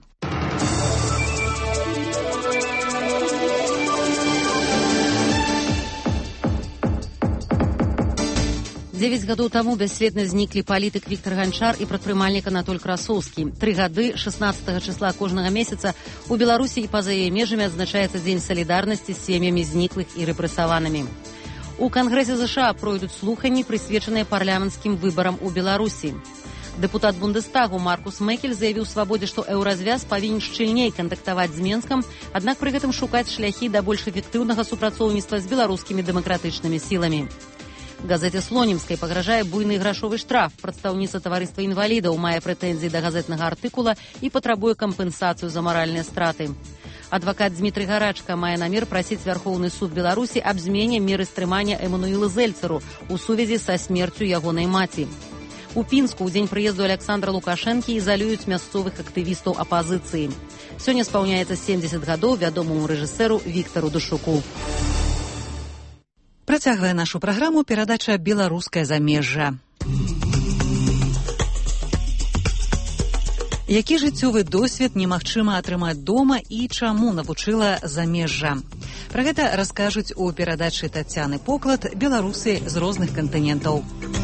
9 гадоў таму бясследна зніклі палітык Віктар Ганчар і прадпрымальнік Анатоль Красоўскі. 3 гады 16 числа кожнага месяца у Беларусі і па-за яе межамі адзначаецца Дзень салідарнасці з сем'ямі зніклых і рэпрэсаванымі. У Кангрэсе ЗША пройдуць слуханні, прысвечаныя парламенцкім выбарам у Беларусі. Дэпутат Бундестагу Маркус Мэкель заявіў свабодзе, што еўразвяз павінен шчыльней кантактаваць з Менскам, аднак пры гэтым шукаць шляхі да больш эфектыўнага супрацоўніцтва з беларускімі дэмакратычнымі сіламі. Газеце Слонімскай пагражае буйны грашовы штраф. Прадстаўніца таварыства інвалідаў мае прэтэнзіі да газетнага артыкула і патрабуе кампенсацыю за маральныя страты. Адвакат Дмітрый Гарачка мае намер прасіць Вярхоўны суд Беларусі аб змене меры стрымання Эмануілу Зельцеру у сувязі са смерцю ягонай маці. У Пінску ў дзень прыезду Александра Лукашэнкі ізалююць мясцовых актывістаў апазіцыі. Сёння спаўняецца 70 гадоў вядомаму рэжысэру Віктару Дашуку. Працягвае нашу праграму перадача «Беларускае замежжа». Які жыццёвы досвед немагчыма атрымаць дома і чаму навучыла замежжа? Пра гэта раскажуць у перадачы Тацяны Поклад беларусы з розных кантынентаў.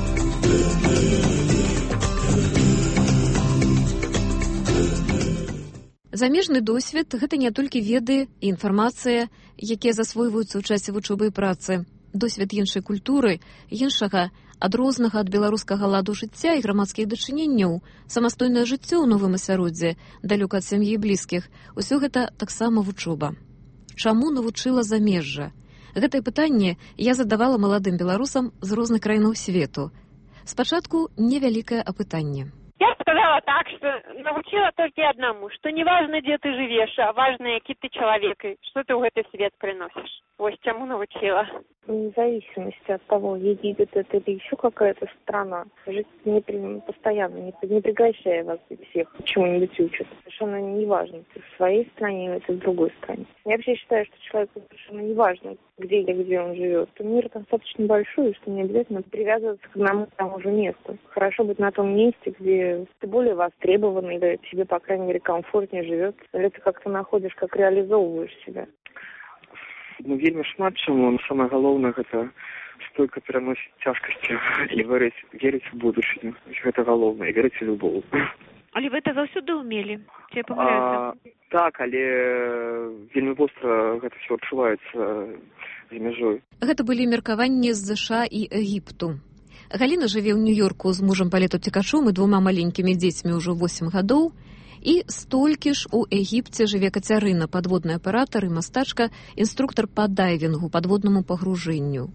Замежны досвед – гэта не толькі веды і інфармацыя, якія засвойваюцца ў часе вучобы і працы. Досвед іншай культуры, іншага, адрознага ад беларускага ладу жыцця і грамадскіх дачыненняў, самастойнае жыццё ў новым асяроддзі, далёка ад сям'і і блізкіх – усё гэта таксама вучоба. Чаму навучыла замежжа? Гэтае пытанне я задавала маладым беларусам з розных краінаў свету. Спачатку невялікае апытанне. Я сказала так, что научила только одному, что не важно, где ты живешь, а важно, какой ты человек и что ты в этот свет приносишь. Вот чему научила. В зависимости от того, Египет это или еще какая-то страна, жить постоянно, не приглашая вас всех чему-нибудь учат. Совершенно не важно, ты в своей стране или ты в другой стране. Я вообще считаю, что человеку совершенно не важно, где или где он живет. Мир достаточно большой, что не обязательно привязываться к одному и тому же месту. Хорошо быть на том месте, где ты более востребован или тебе, по крайней мере, комфортнее живет, или ты как-то находишь, как реализовываешь себя. Ну, вельмі шмат чаму, самае галоўнае гэта стойка пераносіць цяжкасці і верыць у будучыню. Гэта галоўнае, і верыць у любоў. Але вы это заўсёды ўмелі? Ці я памыляюся? Так, але вельмі востра гэта ўсё адчуваецца за мяжой. Гэта былі меркаванні з ЗША і Егіпту. Галіна жыве ў Нью-Йорку з мужам палетаўцікачом і 2 маленькімі дзецьмі ўжо 8 гадоў. І столькі ж у Егіпце жыве Кацярына, падводны аператар і мастачка, інструктар па дайвінгу, падводнаму пагружэнню.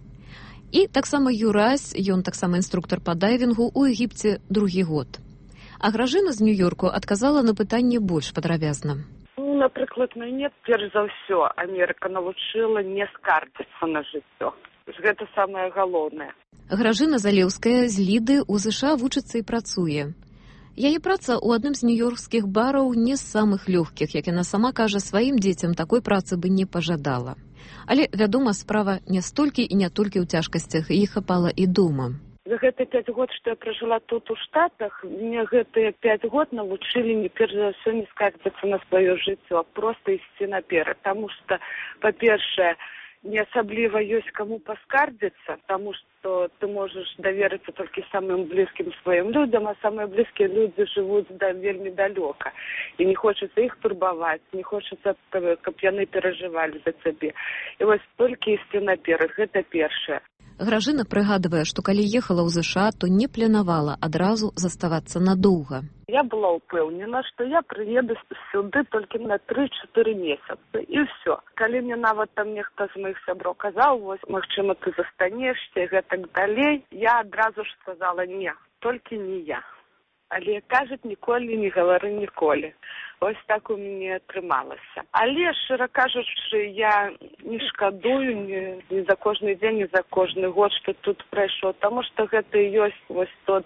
І таксама Юрась, ён таксама інструктар па дайвінгу ў Егіпце 2-й год. А Гражына з Нью-Йорку адказала на пытанне больш падрабязна. Напрыклад, мяне перш за ўсё Амерыка навучыла не скардзіцца на жыццё. Гэта самае галоўнае. Гражына Залеўская з Ліды ў ЗША вучыцца і працуе. Яе праца ў адным з нью-йоркскіх бараў не з самых лёгкіх, як яна сама кажа, сваім дзецям такой працы бы не пажадала. Але, вядома, справа не столькі і не толькі ў цяжкасцях, іх хапала і дома. За гэтыя 5 год, што я пражыла тут у Штатах, мне гэтыя 5 год навучылі не перш за ўсё не скардзіцца на сваё жыццё, а проста ісці наперад. Таму што, па-першае, не асабліва ёсць каму паскардзіцца, таму што ты можаш даверыцца толькі самым блізкім сваім людзям, а самыя блізкія людзі жывуць вельмі далёка. І не хочацца іх турбаваць, не хочацца, каб яны перажывалі за цябе. І вось толькі ісці наперад, гэта першае. Гражына прыгадвае, што калі ехала ў ЗША, то не планавала адразу заставацца надоўга. Я была ўпэўнена, што я прыеду сюды толькі на 3-4 месяцы, і ўсё. Калі мне нават там нехта з маіх сяброў казаў, вось, магчыма, ты застанешся і гэтак далей, я адразу ж сказала не, толькі не я. Але, кажуць, ніколі не гавары ніколі. Ось так у мяне атрымалася. Але, шчыра кажучы, я не шкадую ні за кожны дзень, ні за кожны год, што тут прайшоў, таму што гэта і ёсць вось тот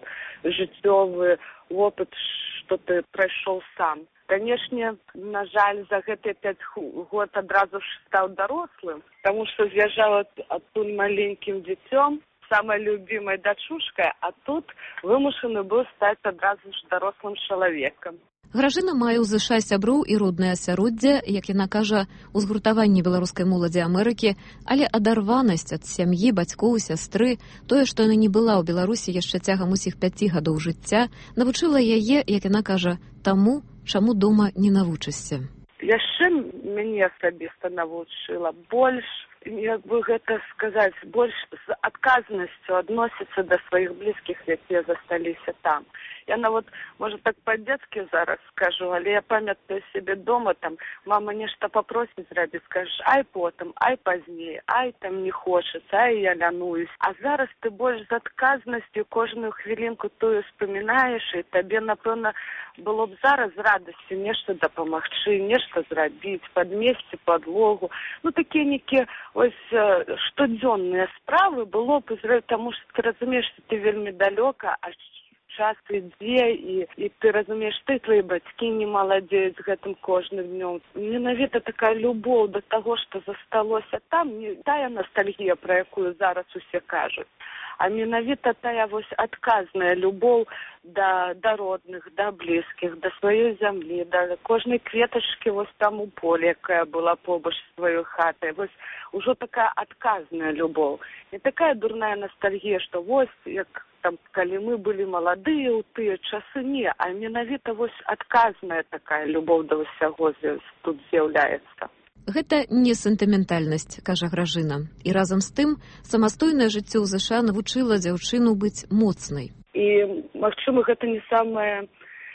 жыццёвы опыт, што ты прайшоў сам. Канешне, на жаль, за гэтыя 5 год адразу ж стаў дарослым, таму што з'язджаў адтуль маленькім дзіцём, самой любимой дачушкой, а тут вымушаны быў стаць адразу ж дарослым чалавекам. Гражына мае ў ЗША сяброў і роднае асяроддзе, як яна кажа, у згуртаванні беларускай моладзі Амерыкі, але адарванасць ад сям'і, бацькоў, сястры, тое, што яна не была ў Беларусі яшчэ цягам усіх 5 гадоў жыцця, навучыла яе, як яна кажа, таму, чаму дома не навучышся. Яшчэ мяне асабіста навучыла больш, як бы гэта сказаць, больш з адказнасцю адносіцца да сваіх блізкіх, якія засталіся там. Яна вот, можа, так па-дзецкі зараз скажу, але я памятаю сябе дома, там, мама нешта папросіць зрабіць, скажаш, ай потым, ай пазней, ай там не хочацца, ай я лянуюсь. А зараз ты больш з адказнасцю кожную хвілінку тую спамінаеш, і табе, напэўна, было б зараз з радасцю нешта дапамагчы, нешта зрабіць, падмесці падлогу. Ну, такія нейкія ось штодзённыя справы было б зрабіць, таму што ты разумееш, што ты вельмі далёка, а час ідзе, і ты разумееш, ты, твои бацькі не маладзеюць з гэтым кожным днём. Менавіта такая любоў да таго, што засталося там, не тая ностальгія, пра якую зараз усе кажуць, а менавіта тая вось адказная любоў да родных, да блізкіх, да сваёй зямлі, да кожнай кветачкі вось там у поле, якая была побач з сваёй хатай. Вось ужо такая адказная любоў. Не такая дурная ностальгія, што вось, як там, калі мы былі маладыя ў тыя часы, не, а менавіта вось адказная такая любоў да ўсяго тут з'яўляецца. Гэта не сентыментальнасць, кажа Гражына. І разам з тым, самастойнае жыццё ў ЗША навучыла дзяўчыну быць моцнай. І, магчыма, гэта не самае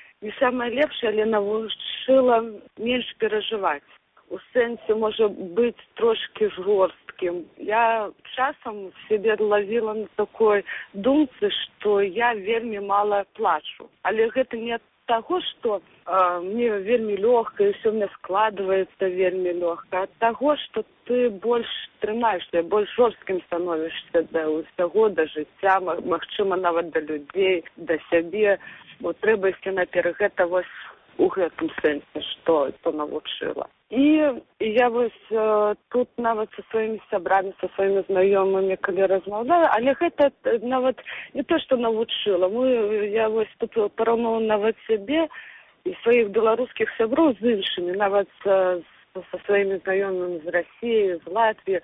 лепшае, але навучыла менш перажываць. У сэнсе, можа быць трошкі жорсткім. Я часам себе лавіла на такой думцы, што я вельмі мала плачу. Але гэта не ад таго, што мне вельмі лёгка, і ўсё мне складваецца вельмі лёгка, ад таго, што ты больш трымаешся, больш жорсткім становішся да ўсяго, да жыцця, магчыма, нават да людзей, да сябе. Бо трэба ісці наперад. Гэта вось у гэтым сэнсе, што навучыла. І я вось тут нават са сваімі сябрамі, са сваімі знаёмымі, калі размаўляю, але гэта нават не то, што навучыла. Я вось тут параўнала нават сябе і сваіх беларускіх сяброў з іншымі, нават са сваімі знаёмымі з Расіі, з Латвіі.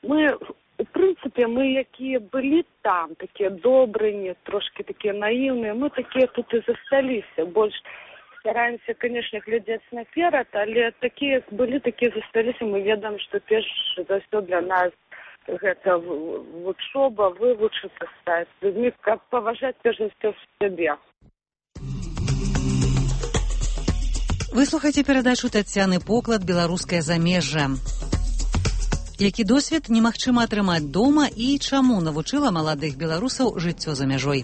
У прынцыпе, мы, якія былі там, такія добрыя, трошкі такія наіўныя, мы такія тут і засталіся. Больш стараемся, конечно, глядзець наперад, але такія былі, такія засталіся. Мы ведаем, што перш за ўсё для нас гэта вучоба, вывучыцца стаць людзьмі, каб паважаць перш за ўсё сябе. Вы слухаеце перадачу Тацяны Поклад «Беларускае замежжа». Які досвед немагчыма атрымаць дома і чаму навучыла маладых беларусаў жыццё за мяжой?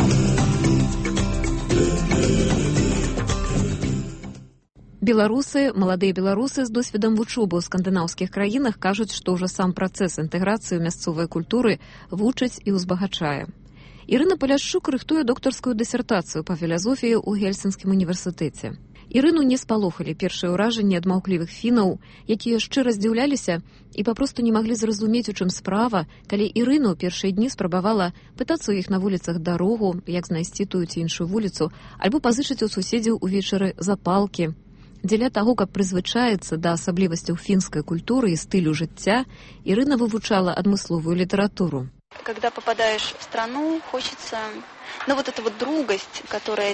Беларусы, маладыя беларусы з досведам вучобы ў скандынаўскіх краінах кажуць, што ўжо сам працэс інтэграцыі ў мясцовай культуры вучыць і ўзбагачае. Ірына Паляшчук рыхтуе доктарскую дысертацыю па філасофіі ў Гельсінскім універсітэце. Ірыну не спалохалі першыя ўражанні ад маўклівых фінаў, якія шчыра здзіўляліся і папросту не маглі зразумець, у чым справа, калі Ірына ў першыя дні спрабавала пытацца ў іх на вуліцах дарогу, як знайсці тую ці іншую вуліцу, альбо пазычыць у суседзяў увечары запалкі. Дзеля таго, каб прызвычаіцца да асаблівасцяў фінскай культуры і стылю жыцця, Ірына вывучала адмысловую літаратуру. Когда попадаешь в страну, хочется, вот эта вот другость, которая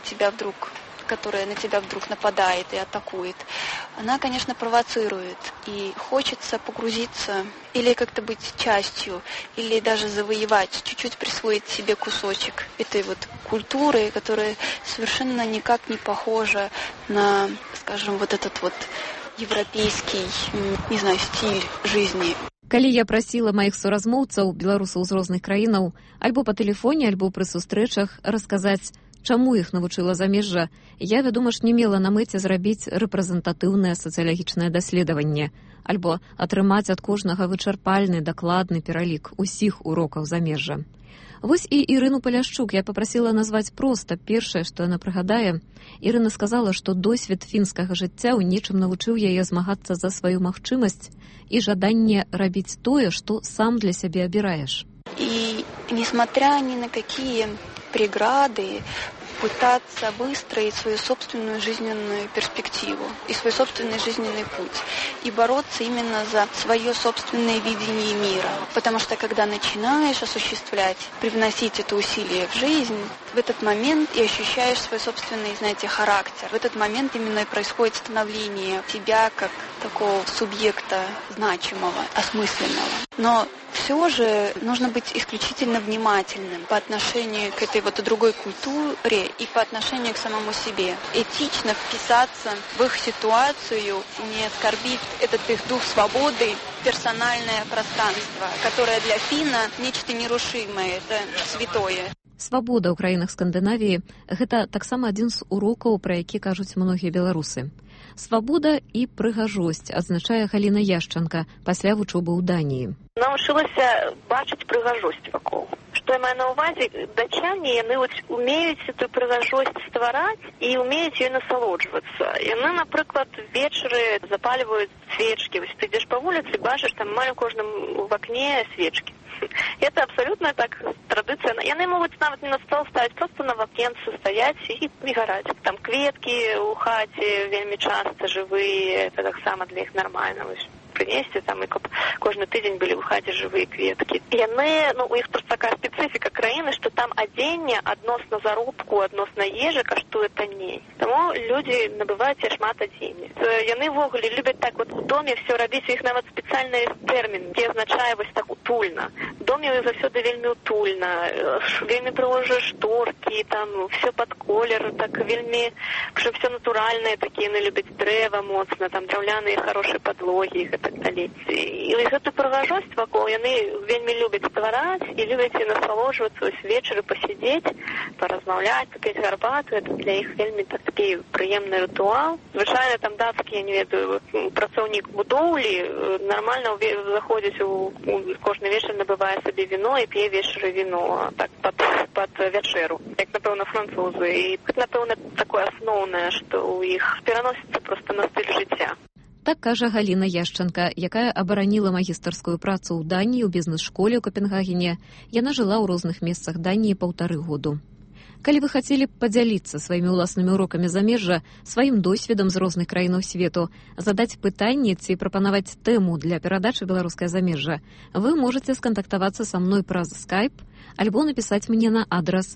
на тебя вдруг нападает и атакует, она, конечно, провоцирует. И хочется погрузиться или как-то быть частью, или даже завоевать, чуть-чуть присвоить себе кусочек этой вот культуры, которая совершенно никак не похожа на, скажем, вот этот вот европейский, не знаю, стиль жизни. Калі я прасіла маіх суразмоўцаў, беларусаў з розных краінаў, альбо па тэлефоне, альбо пры сустрэчах, расказаць, чаму іх навучыла замежжа, я, вядома ж, не мела на мэце зрабіць рэпрэзентатыўнае сацыялагічнае даследаванне, альбо атрымаць ад кожнага вычарпальны, дакладны пералік усіх урокаў замежжа. Вось і Ірыну Паляшчук я папрасіла назваць проста першае, што яна прыгадае. Ірына сказала, што досвед фінскага жыцця ў нечым навучыў яе змагацца за сваю магчымасць і жаданне рабіць тое, што сам для сябе абіраеш. И несмотря ни на какие преграды, пытаться выстроить свою собственную жизненную перспективу и свой собственный жизненный путь. И бороться именно за свое собственное видение мира. Потому что когда начинаешь осуществлять, привносить это усилие в жизнь, в этот момент и ощущаешь свой собственный, знаете, характер. В этот момент именно и происходит становление тебя как такого субъекта значимого, осмысленного. Но все же нужно быть исключительно внимательным по отношению к этой вот другой культуре и по отношению к самому себе. Этично вписаться в их ситуацию, не оскорбить этот их дух свободы, персональное пространство, которое для финна нечто нерушимое, это святое. Свабода ў краінах Скандынавіі – гэта таксама адзін з урокаў, пра які кажуць многія беларусы. Свабода і прыгажосць, адзначае Галіна Яшчанка пасля вучобы ў Даніі. Навучылася бачыць прыгажосць вакол. Што я маю на ўвазе, датчане, яны умеюць эту прыгажосць ствараць і умеюць ёй насалоджвацца. Яны, напрыклад, вечары запальваюць свечкі. Вось ты ідзеш па вуліцы, бачыш, там маю кожным в акне свечкі. Это абсолютно так традиция. Яны могуць нават не на стол ставіць, просто на вакенцы стаяць і гараць. Там кветкі ў хаце вельмі часта жывыя, это таксама для іх нармальна. Принесці там і каб кожны тыдзень былі ў хаце жывыя кветкі. Яны, у іх просто такая специфика краіны, што там адзенне адносна заробку, адносна ежы каштуе танней. Таму людзі набываюць шмат адзення. Яны ввогуле любяць так вот у доме все рабіць, у іх нават спецыяльны тэрмін, які азначае вось так утульна. В доме заўсёды вельмі утульна, вельмі прыгожыя шторкі, там все пад колер, так вельмі, щоб все натуральнае, такія яны любяць дрэва моцна, там драўляныя хорошыя падлогі, так далей. І гэту прыгажосць вакол яны вельмі любяць ствараць і любяць насалоджвацца вось вечары, пасядзець, паразмаўляць, папіць гарбату. Это для іх вельмі такі прыемны рытуал. Звычайна там дацкі, я не ведаю, працоўнік будоўлі нармальна заходзіць кожны вечар, набывае сабе віно і п'е вечары віно так пад вячэру, як, напэўна, французы. І гэта, напэўна, такое асноўнае, што ў іх пераносіцца проста на стыль жыцця. Так кажа Галіна Яшчанка, якая абараніла магістарскую працу ў Даніі ў бізнес-школе ў Копенгагене. Яна жыла ў розных месцах Даніі 1,5 году. Калі вы хацелі б падзяліцца сваімі ўласнымі урокамі замежжа, сваім досведам з розных краінаў свету, задаць пытанне ці прапанаваць тэму для перадачы «Беларускае замежжа», вы можаце скантактавацца са мной праз Skype альбо напісаць мне на адрас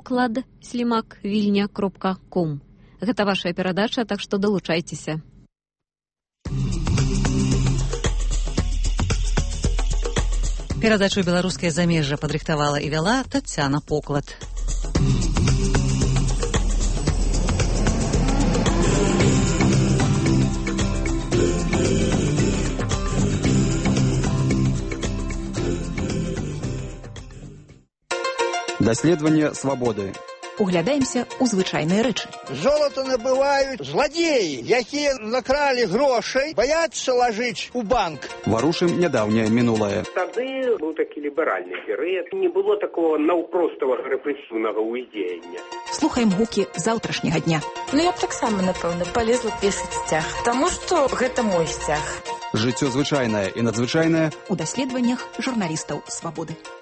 poklad@vilnia.com. Гэта вашая перадача, так што далучайцеся. Перадачу «Беларускае замежжа» падрыхтавала і вяла Тацяна Поклад. Даследаванне свабоды. Углядаемся ў звычайныя рэчы. Золото набываюць зладзеі, якія накралі грошай, баяцца лажыць у банк. Варушым нядаўняе мінулае. Тады быў такі ліберальны перыяд. Не было такого наўпроставага рэпрэсіўнага ўздзеяння. Слухаем гукі заўтрашняга дня. Я б таксама, напэўна, палезла песаць сцяг, таму што гэта мой сцяг. Жыццё звычайнае і надзвычайнае у даследаваннях журналістаў свабоды.